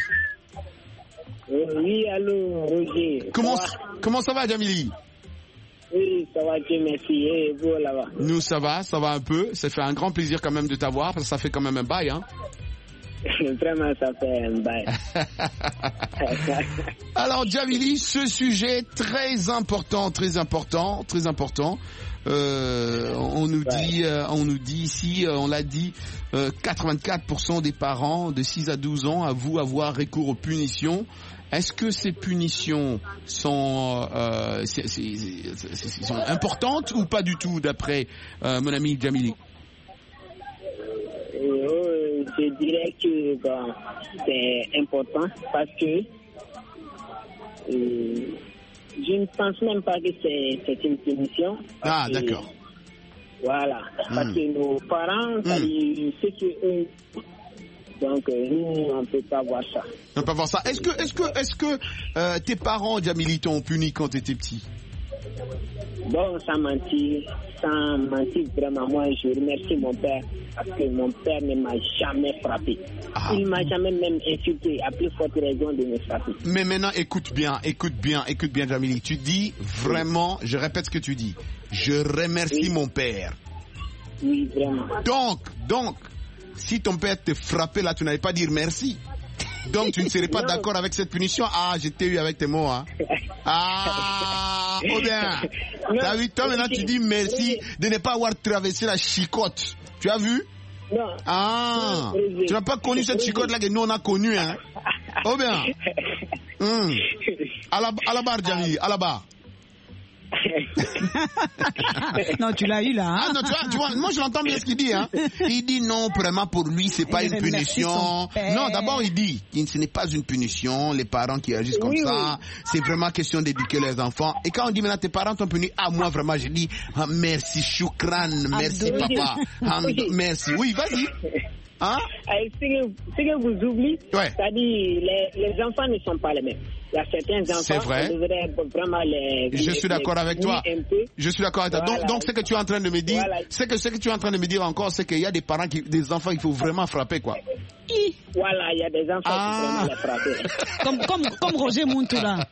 Oui, allô, Roger. Comment ça, comment ça va, Jamili? Oui, ça va, Dieu merci. Et vous, là-bas? Nous, ça va, ça va un peu. Ça fait un grand plaisir quand même de t'avoir, parce que ça fait quand même un bail, hein. Vraiment, ça fait un bail. Alors, Jamili, ce sujet très important, très important, très important. Euh, on nous ouais. dit, euh, on nous dit ici, euh, on l'a dit, euh, quatre-vingt-quatre pour cent des parents de six à douze ans avouent avoir recours aux punitions. Est-ce que ces punitions sont, euh, c'est, c'est, c'est, c'est, sont importantes ou pas du tout, d'après euh, mon ami Jamili? Euh, je dirais que bon, c'est important parce que euh, je ne pense même pas que c'est, c'est une punition. Ah, que, d'accord. Voilà. Parce mmh. que nos parents, mmh. c'est qu'eux. Donc, euh, nous, on ne peut pas voir ça. On ne peut pas voir ça. Est-ce que, est-ce que, est-ce que euh, tes parents, Jamili, t'ont puni quand tu étais petit? Bon, sans mentir, sans mentir, vraiment, moi, je remercie mon père parce que mon père ne m'a jamais frappé. Ah. Il ne m'a jamais même insulté, à plus forte raison de me frapper. Mais maintenant, écoute bien, écoute bien, écoute bien, Jamili. Tu dis vraiment, je répète ce que tu dis, je remercie oui. mon père. Oui, vraiment. Donc, donc, si ton père te frappait là, tu n'allais pas dire merci. Donc, tu ne serais pas non. d'accord avec cette punition. Ah, je t'ai eu avec tes mots, hein. Ah, oh bien. T'as vu, toi maintenant tu dis merci de ne pas avoir traversé la chicotte. Tu as vu? Non. Ah, non, tu n'as pas connu cette chicotte là que nous on a connue, hein. Oh bien. Hum. À la, à la barre, Jamili, à la barre. Non, tu l'as eu là. Hein? Ah non, tu vois, tu vois, moi je l'entends bien ce qu'il dit. Hein. Il dit non, vraiment pour lui, c'est pas il une punition. Non, d'abord il dit, ce n'est pas une punition. Les parents qui agissent comme oui, ça, oui. c'est vraiment question d'éduquer les enfants. Et quand on dit maintenant tes parents t'ont puni, ah moi vraiment je dis ah, merci, choukran, merci Abdou. Papa, ah, merci. Oui, vas-y. Hein? Ce que, ce que vous oubliez, ouais. c'est-à-dire les, les enfants ne sont pas les mêmes. Il y a certains enfants, c'est vrai. On devrait vraiment les... Je les, suis d'accord avec toi. Je suis d'accord avec toi. Voilà. Donc, donc, ce que tu es en train de me dire, voilà. c'est que ce que tu es en train de me dire encore, c'est qu'il y a des parents, qui, des enfants qu'il faut vraiment frapper, quoi. Voilà, il y a des enfants ah. qui vraiment les frapper. Comme, comme, comme Roger Mountoula.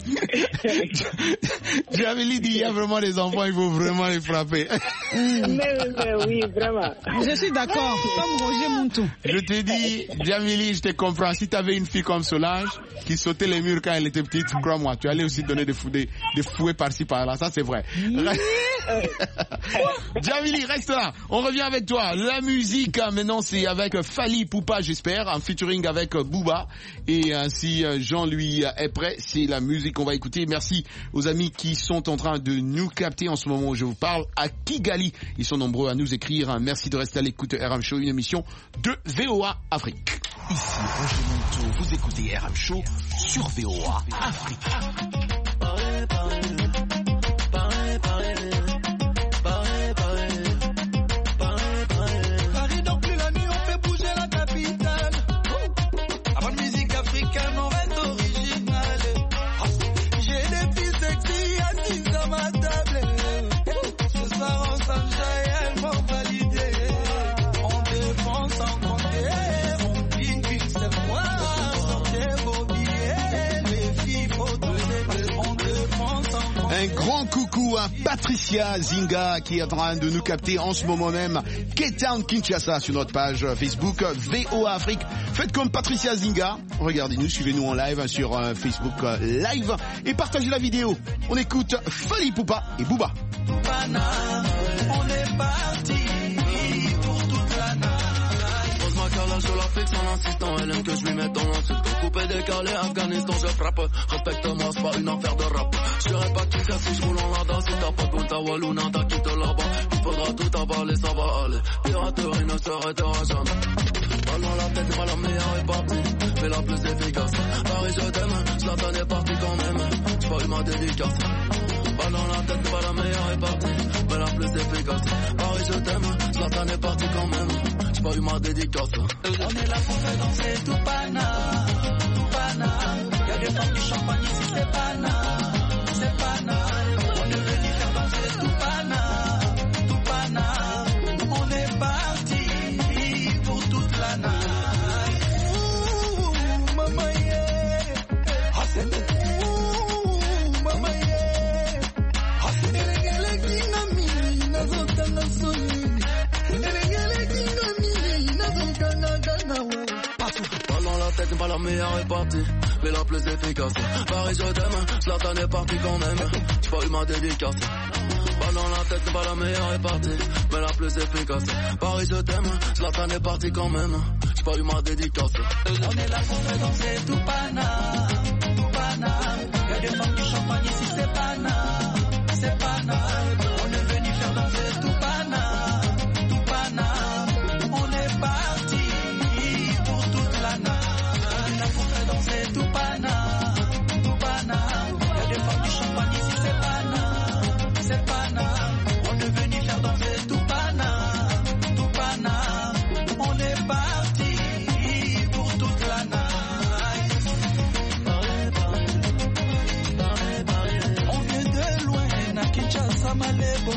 Jamili dit, il y a vraiment des enfants, il faut vraiment les frapper. mais, mais oui, vraiment. Je suis d'accord, comme Roger Montou. Je te dis, Jamili, je te comprends. Si tu avais une fille comme Solange, qui sautait les murs quand elle était petite, crois-moi, tu allais aussi donner des, fou- des, des fouets par-ci par-là, ça c'est vrai. Jamili, reste là, on revient avec toi. La musique, maintenant c'est avec Fally Ipupa, j'espère, en featuring avec Booba. Et ainsi, Jean lui est prêt, c'est la musique qu'on va écouter. Merci aux amis qui sont en train de nous capter en ce moment où je vous parle à Kigali. Ils sont nombreux à nous écrire. Merci de rester à l'écoute de R M Show, une émission de V O A Afrique. Ici Roger Monteau, vous écoutez R M Show sur V O A Afrique. Paris donc plus la nuit, on fait bouger la capitale. Avant de musique africaine, on reste original. J'ai des filles sexy assises à ma table. Ce soir on s'enjaille, elles m'ont validé. On défend sans compter, on pique, c'est moi. Sortez vos billets, les filles faut donner, on défend sans compter. Un grand coucou à Patricia Zinga qui est en train de nous capter en ce moment même. K-Town Kinshasa sur notre page Facebook V O A Afrique. Faites comme Patricia Zinga. Regardez-nous, suivez-nous en live sur Facebook Live et partagez la vidéo. On écoute Fally Ipupa et Booba. On est parti pour toute la night. Pose ma calage, je la fixe en insistant. Elle aime que je lui mette dans l'insulte. Coupé, décalé, Afghanistan, je frappe. Respecte-moi, c'est pas une affaire de rap. Je serais pas qui faire si je roule en lada. Si t'as pas de Gunta Wallouna, t'as quitté là-bas. Il faudra tout avaler, ça va aller. Piraterie ne s'arrêtera jamais. Balle dans la tête, c'est pas la meilleure est partie, mais la plus efficace. Paris, je t'aime, Zlatan est parti quand même. J'ai pas eu ma dédicace. Balle dans la tête, c'est pas la meilleure est partie, mais la plus efficace. Paris, je t'aime, Zlatan est parti quand même. J'ai pas eu ma dédicace. On est là pour faire danser tout pana, tout pana. Y'a des femmes du champagne ici, c'est pana, c'est pana. On est venu faire danser tout pana, tout pana. On est parti pour toute la night. Ouh, maman yeah. Ah, c'est ouh, maman yeah. Ah, c'est elegele kinami, nazotanga soni. Elegele kinami, nazotanga gana. Balle dans la tête, c'est pas la meilleure est partie, mais la plus efficace. Paris, je t'aime, Zlatan est parti quand même. J'ai pas eu ma dédicace. Balle dans la tête, c'est pas la meilleure est partie, mais la plus efficace. Paris, je t'aime, Zlatan est parti quand même. J'ai pas eu ma dédicace. On est là pour faire danser tout pana, tout pana. Y'a des femmes du champagne ici, c'est pana, c'est pana. On est venu faire danser tout pana, tout pana. On est parti pour toute la night. On est là pour faire danser tout pana, tout pana. Y'a des femmes du champagne ici, c'est pana, c'est pana. On est venu faire danser tout pana, tout pana. On est parti pour toute la night. On vient de loin, na Kinshasa, Malebo.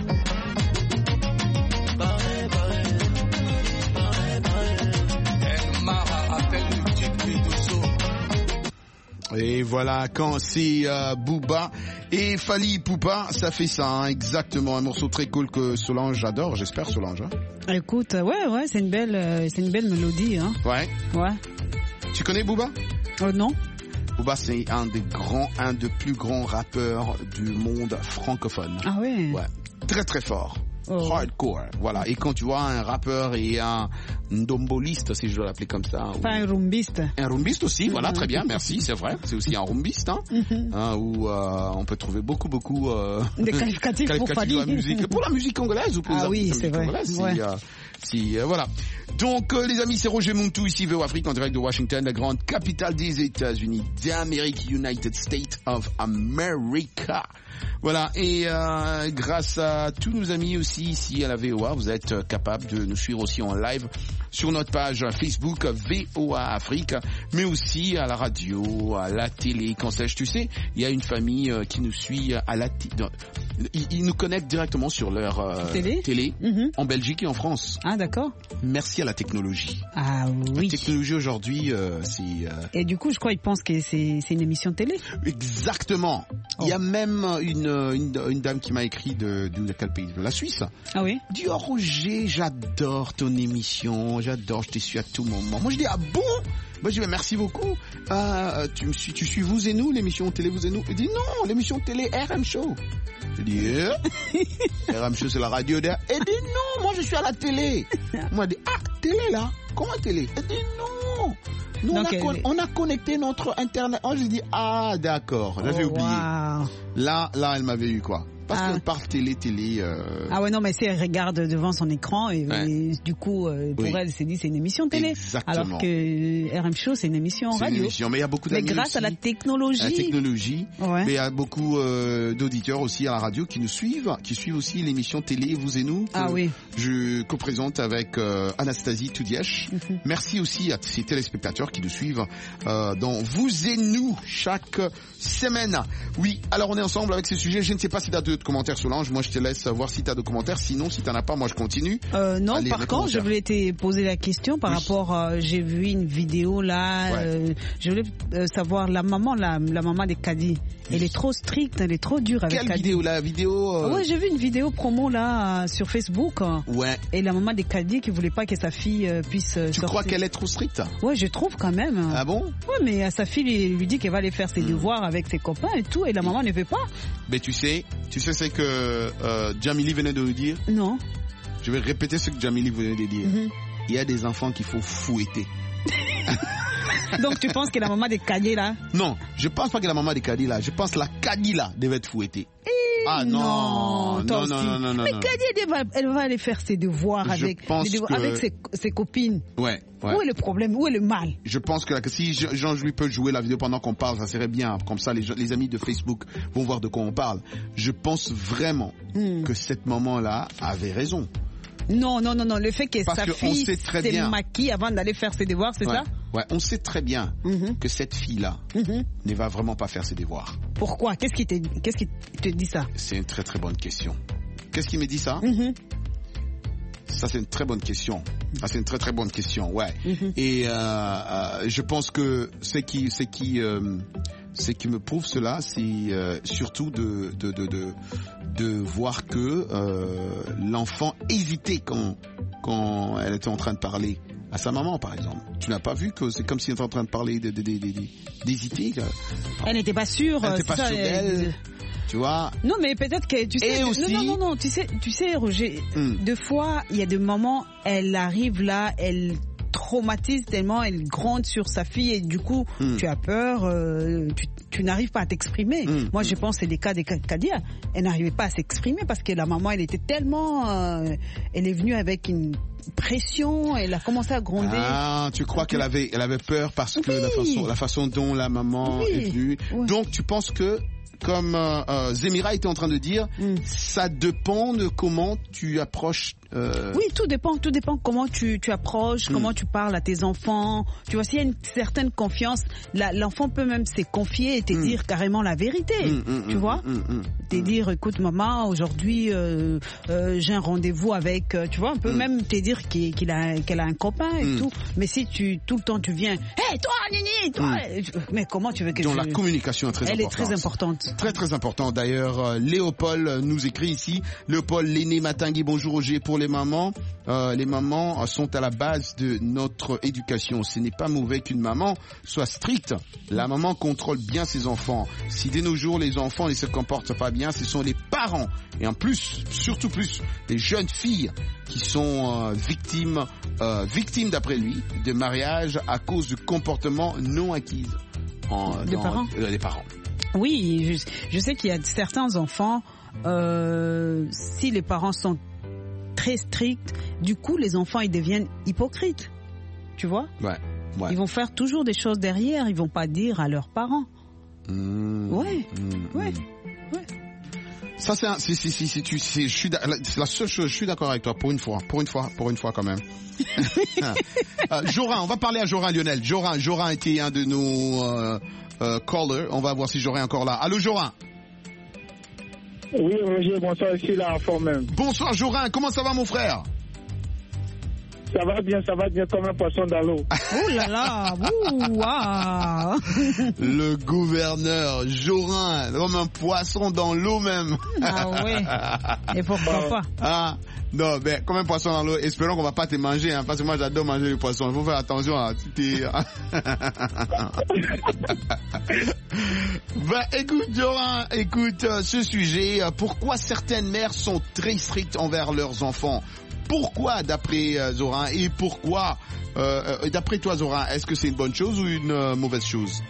Et voilà, quand c'est euh, Booba et Fally Ipupa, ça fait ça, hein, exactement. Un morceau très cool que Solange adore, j'espère, Solange. Hein. Écoute, ouais, ouais, c'est une belle, euh, c'est une belle mélodie. Hein. Ouais. Ouais. Tu connais Booba? Euh, non. Booba, c'est un des grands, un des plus grands rappeurs du monde francophone. Ah ouais. Ouais. Très très fort. Oh. Hardcore, voilà. Et quand tu vois un rappeur et un ndomboliste, si je dois l'appeler comme ça. Enfin, un rumbiste. Un rumbiste aussi, voilà, très bien, merci, c'est vrai. C'est aussi un rumbiste, hein, Mm-hmm. hein où euh, on peut trouver beaucoup, beaucoup euh, des qualificatifs, qualificatifs pour Fally. de la musique, pour la musique anglaise ou pour ah les oui, artistes c'est vrai. anglaise, Ouais. si, euh, si euh, voilà. Donc euh, les amis, c'est Roger Montou ici, V O Afrique, en direct de Washington, la grande capitale des États-Unis d'Amérique, United States of America. Voilà, et euh, grâce à tous nos amis aussi ici à la V O A, vous êtes capables de nous suivre aussi en live sur notre page Facebook V O A Afrique, mais aussi à la radio, à la télé, quand sais-je. Tu sais, il y a une famille euh, qui nous suit à la télé. Ils, ils nous connectent directement sur leur euh, télé, télé mm-hmm. en Belgique et en France. Ah d'accord. Merci à la technologie. Ah oui. La technologie aujourd'hui, euh, c'est... Euh... Et du coup, je crois qu'ils pensent que c'est, c'est une émission de télé. Exactement. Oh. Il y a même une, une, une dame qui m'a écrit de, de, de quel pays? De la Suisse. Ah oui. Dit, oh Roger, j'adore ton émission, j'adore, je te suis à tout moment. Moi je dis, ah bon? Moi je dis, merci beaucoup. Euh, tu me suis, tu suis Vous et Nous, l'émission télé Vous et Nous? Il dit, non, l'émission télé R M Show. Je dis, eh? R M Show c'est la radio derrière. Il dit, non, moi je suis à la télé. Moi je dis, ah, télé là? Comment télé? Il dit, non. Nous, on, a con- on a connecté notre internet. Oh, je dis, ah, d'accord. Là, oh, j'ai oublié. Wow. Là, là, elle m'avait eu quoi? Parce ah. qu'elle parle télé, télé. Euh... Ah ouais, non, mais si elle regarde devant son écran, et, ouais. et du coup, euh, pour oui. elle, elle s'est dit c'est une émission télé. Exactement. Alors que R M Show, c'est une émission c'est radio. Une émission, mais il y a beaucoup d'amis Mais grâce aussi, à la technologie. À la technologie. Ouais. Mais il y a beaucoup euh, d'auditeurs aussi à la radio qui nous suivent, qui suivent aussi l'émission télé Vous et Nous. Ah oui. Je co-présente avec euh, Anastasie Toudièche. Mm-hmm. Merci aussi à ces téléspectateurs qui nous suivent euh, dans Vous et Nous chaque semaine. Oui, alors on est ensemble avec ces sujets. Je ne sais pas si tu as d'autres commentaires, Solange. Moi, je te laisse voir si tu as de commentaires. Sinon, si tu n'en as pas, moi, je continue. Euh, non, Allez, par contre, je voulais te poser la question par oui. rapport... Euh, j'ai vu une vidéo là. Ouais. Euh, je voulais euh, savoir, la maman, la, la maman des caddies, elle est trop stricte, elle est trop dure avec Quelle Caddy. vidéo, la vidéo euh... Ouais, j'ai vu une vidéo promo là sur Facebook. Ouais. Et la maman des caddies qui voulait pas que sa fille euh, puisse Tu sortir. crois qu'elle est trop stricte? Ouais, je trouve quand même. Ah bon? Ouais, mais sa fille lui, lui dit qu'elle va aller faire ses mmh. devoirs avec ses copains et tout, et la maman ne veut pas. Mais tu sais, tu sais c'est que euh, Jamili venait de nous dire. Non. Je vais répéter ce que Jamili venait de dire. Mmh. Il y a des enfants qu'il faut fouetter. Donc tu penses que la maman des caddies là? Non, je pense pas que la maman des caddies là. Je pense que la caddy là devait être fouettée. Et ah non, non, non, non, non, non, non. Mais Caddy, elle va, elle va aller faire ses devoirs je avec, pense devoirs, que... avec ses, ses copines. Ouais, ouais. Où est le problème? Où est le mal? Je pense que, là, que si Jean-Louis peut jouer la vidéo pendant qu'on parle, ça serait bien. Comme ça, les, les amis de Facebook vont voir de quoi on parle. Je pense vraiment hmm. que cette maman-là avait raison. Non, non, non, non. Le fait que Parce sa que fille se maquille avant d'aller faire ses devoirs, c'est ouais. ça? Ouais, on sait très bien mm-hmm. que cette fille-là mm-hmm. ne va vraiment pas faire ses devoirs. Pourquoi? Qu'est-ce qui te, qu'est-ce qui te dit ça? C'est une très très bonne question. Qu'est-ce qui me dit ça? mm-hmm. Ça, c'est une très bonne question. Ça, c'est une très très bonne question, ouais. Mm-hmm. Et euh, euh, je pense que ce qui, ce qui, euh, ce qui me prouve cela, c'est euh, surtout de, de, de, de, de voir que euh, l'enfant hésitait quand, quand elle était en train de parler à sa maman, par exemple. Tu n'as pas vu que c'est comme si elle était en train de parler de, de, de, de, de, d'hésiter. Elle n'était pas sûre. Elle n'était pas ça, sûre elle... d'elle. Tu vois? Non, mais peut-être que tu sais. Et aussi... Non, non, non, non. Tu sais, tu sais, Roger. Mm. Deux fois, il y a des moments, elle arrive là, elle traumatise tellement, elle gronde sur sa fille et du coup, mm. tu as peur, euh, tu, tu n'arrives pas à t'exprimer. Mm. Moi, je pense que c'est des cas de Kadia. Elle n'arrivait pas à s'exprimer parce que la maman, elle était tellement, euh, elle est venue avec une pression, elle a commencé à gronder. Ah, tu crois qu'elle avait, elle avait peur parce que oui. la façon, la façon dont la maman oui. est venue. Oui. Donc, tu penses que comme euh, euh, Zemira était en train de dire, mm. ça dépend de comment tu approches. Euh... Oui, tout dépend, tout dépend comment tu, tu approches, mm. comment tu parles à tes enfants. Tu vois, s'il y a une certaine confiance, la, l'enfant peut même se confier et te mm. dire carrément la vérité. Mm, mm, tu mm, vois, mm, mm, te mm. dire, écoute maman, aujourd'hui euh, euh, j'ai un rendez-vous avec, euh, tu vois, on peut mm. même te dire qu'il, qu'il a, qu'elle a un copain et mm. tout. Mais si tu tout le temps tu viens, hé hey, toi, Nini, toi, mm. mais comment tu veux que Donc je... la communication est très Elle importante. Elle est très importante. Très très important. D'ailleurs, euh, Léopold nous écrit ici. Léopold Léné Matangui, bonjour Roger. Pour les mamans, euh, les mamans sont à la base de notre éducation. Ce n'est pas mauvais qu'une maman soit stricte. La maman contrôle bien ses enfants. Si de nos jours les enfants ne se comportent pas bien, ce sont les parents. Et en plus, surtout plus, les jeunes filles qui sont euh, victimes, euh, victimes d'après lui, de mariage à cause du comportement non acquis en, des dans, parents. Euh, des parents. Oui, je, je sais qu'il y a certains enfants, euh, si les parents sont très stricts, du coup les enfants ils deviennent hypocrites, tu vois? Ouais, ouais. Ils vont faire toujours des choses derrière, ils vont pas dire à leurs parents. Mmh, ouais, mmh, ouais, mmh. ouais. Ça, c'est, un, si, si, si, si, tu, si, je suis, c'est la seule chose, je suis d'accord avec toi, pour une fois, pour une fois, pour une fois quand même. euh, Jorin, on va parler à Jorin, Lionel. Jorin, Jorin était un de nos euh, euh, callers. On va voir si Jorin est encore là. Allô, Jorin? Oui, Roger, bonsoir, je suis là en forme même. Bonsoir, Jorin, comment ça va, mon frère? Ça va bien, ça va bien comme un poisson dans l'eau. Oh là là, wow. Le gouverneur Jorin, comme un poisson dans l'eau même. Ah oui. Et pourquoi pas? Ah, non, mais comme un poisson dans l'eau, espérons qu'on va pas te manger, hein, parce que moi j'adore manger les poissons. Il faut faire attention à tes... Ben, écoute, Jorin, écoute, euh, ce sujet, euh, pourquoi certaines mères sont très strictes envers leurs enfants? Pourquoi, d'après euh, Zorin, et pourquoi, euh, euh, d'après toi, Zorin, est-ce que c'est une bonne chose ou une euh, mauvaise chose?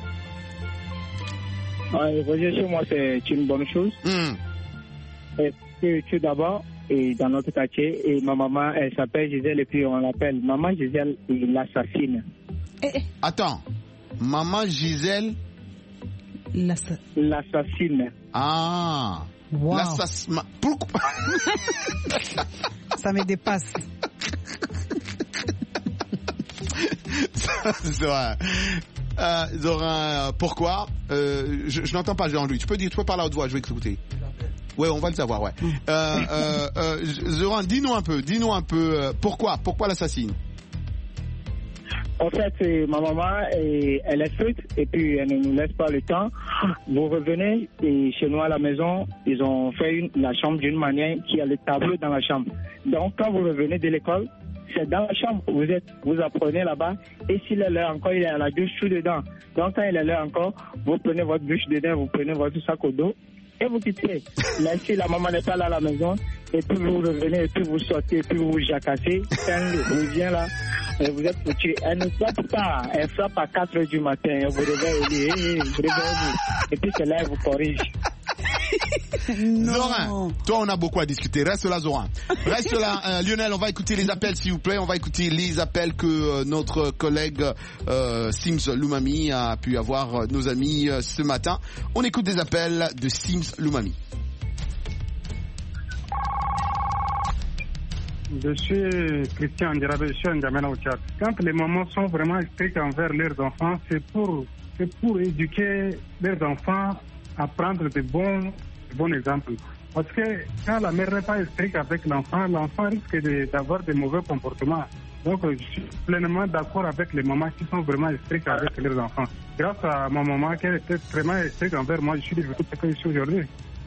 Ouais, Roger, moi, c'est une bonne chose. Mm. Et que, que d'abord, et dans notre quartier, et ma maman, elle s'appelle Gisèle, et puis on l'appelle Maman Gisèle l'assassine. Attends, Maman Gisèle L'assa... l'assassine. Ah, wow. L'assassin. Pourquoi? Ça me dépasse. C'est vrai. Euh, Zorin, pourquoi euh, Je, je n'entends pas Jean-Louis. Tu peux dire, tu peux parler à haute voix, je vais écouter. Ouais, on va le savoir, ouais. Euh, euh, euh, Zorin, dis-nous un peu, dis-nous un peu, euh, pourquoi, pourquoi l'assassine? En fait, c'est ma maman, et elle est stricte et puis elle ne nous laisse pas le temps. Vous revenez et chez nous à la maison, ils ont fait une, la chambre d'une manière qui a le tableau dans la chambre. Donc quand vous revenez de l'école, c'est dans la chambre où vous êtes, vous apprenez là-bas. Et s'il est là encore, il est à la douche tout dedans. Donc quand il est là encore, vous prenez votre douche dedans, vous prenez votre sac au dos et vous quittez. Mais si la maman n'est pas là à la maison, et puis vous revenez, et puis vous sortez, et puis vous vous jacassez, quand elle revient là, et vous êtes foutu. Elle ne frappe pas, elle frappe à quatre heures du matin, et vous réveillez, et vous réveillez, et puis c'est là elle vous corrige. Zorin, toi on a beaucoup à discuter. Reste là, Zorin. Reste là, euh, Lionel. On va écouter les appels, s'il vous plaît. On va écouter les appels que euh, notre collègue euh, Sims Lumami a pu avoir euh, nos amis euh, ce matin. On écoute des appels de Sims Lumami. Je suis Christian Andirabe, je suis un N'Djamena au Tchad. Quand les mamans sont vraiment strictes envers leurs enfants, c'est pour, c'est pour éduquer leurs enfants à prendre de bons, de bons exemples. Parce que quand la mère n'est pas stricte avec l'enfant, l'enfant risque de, d'avoir de mauvais comportements. Donc je suis pleinement d'accord avec les mamans qui sont vraiment strictes avec leurs enfants. Grâce à ma maman qui était vraiment stricte envers moi, je suis devenu ce que je suis aujourd'hui.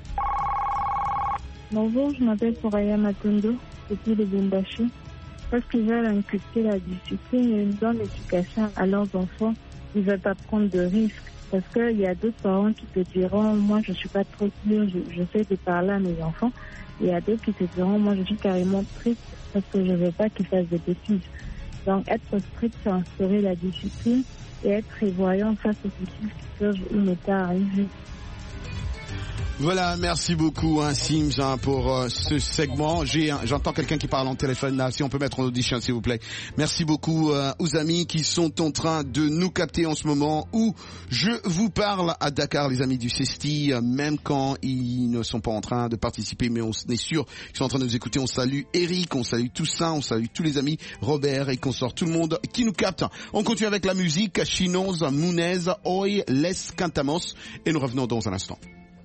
Bonjour, je m'appelle Soraya Matondo, depuis le Bumbashi. Parce qu'ils veulent inculquer la discipline et dans l'éducation à leurs enfants, ils veulent pas prendre de risques. Parce qu'il y a d'autres parents qui te diront, moi je suis pas trop sûr, je, je sais de parler à mes enfants. Et il y a d'autres qui te diront, moi je suis carrément triste parce que je veux pas qu'ils fassent des bêtises. Donc être strict, c'est instaurer la discipline et être prévoyant face aux bêtises qui peuvent ou ne pas arriver. Voilà, merci beaucoup, hein, Sims, hein, pour euh, ce segment. J'ai, hein, j'entends quelqu'un qui parle en téléphone là. Si on peut mettre en audition, s'il vous plaît. Merci beaucoup euh, aux amis qui sont en train de nous capter en ce moment où je vous parle à Dakar, les amis du Cesti, euh, même quand ils ne sont pas en train de participer, mais on est sûr qu'ils sont en train de nous écouter. On salue Eric, on salue Toussaint, on salue tous les amis, Robert et consorts, tout le monde qui nous capte. On continue avec la musique, Chinoz, Munez, Hoy, Les Cantamos, et nous revenons dans un instant.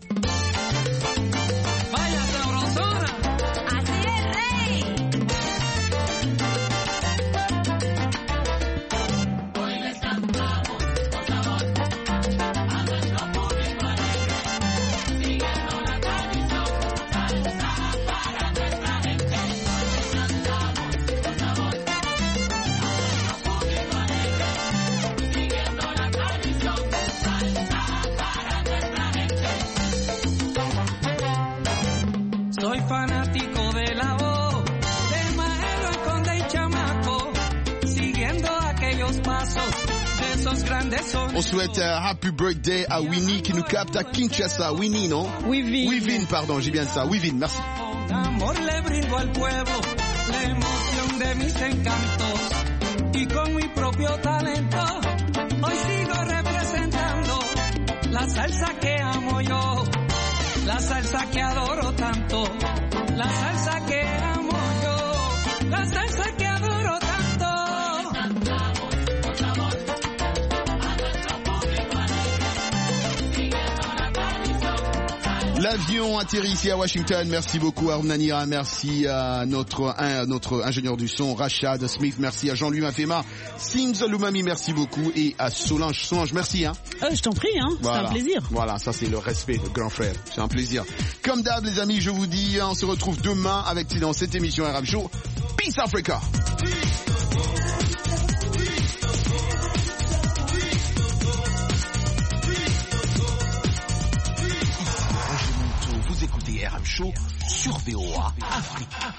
On souhaite un uh, happy birthday à Winnie qui nous capte à Kinshasa. Winnie, non? Wivin. Wivin, pardon, j'ai bien ça. Wivin, merci. Amor le brindo al pueblo, la emoción de mis encantos. Y con mi propio talento, hoy sigo representando la salsa que amo yo. la salsa que adoro tanto, la salsa que amo yo, la salsa que adoro tanto. L'avion atterrit ici à Washington. Merci beaucoup à Arnania, merci à notre, à notre ingénieur du son Rachad Smith, merci à Jean-Louis Mafema, Sims Lumami, merci beaucoup, et à Solange. Solange, merci. Hein. Euh, je t'en prie, hein. Voilà. C'est un plaisir. Voilà, ça c'est le respect de grand frère. C'est un plaisir. Comme d'hab, les amis, je vous dis, on se retrouve demain avec dans cette émission R M Show. Peace Africa. Vous écoutez R M Show sur V O A Afrique.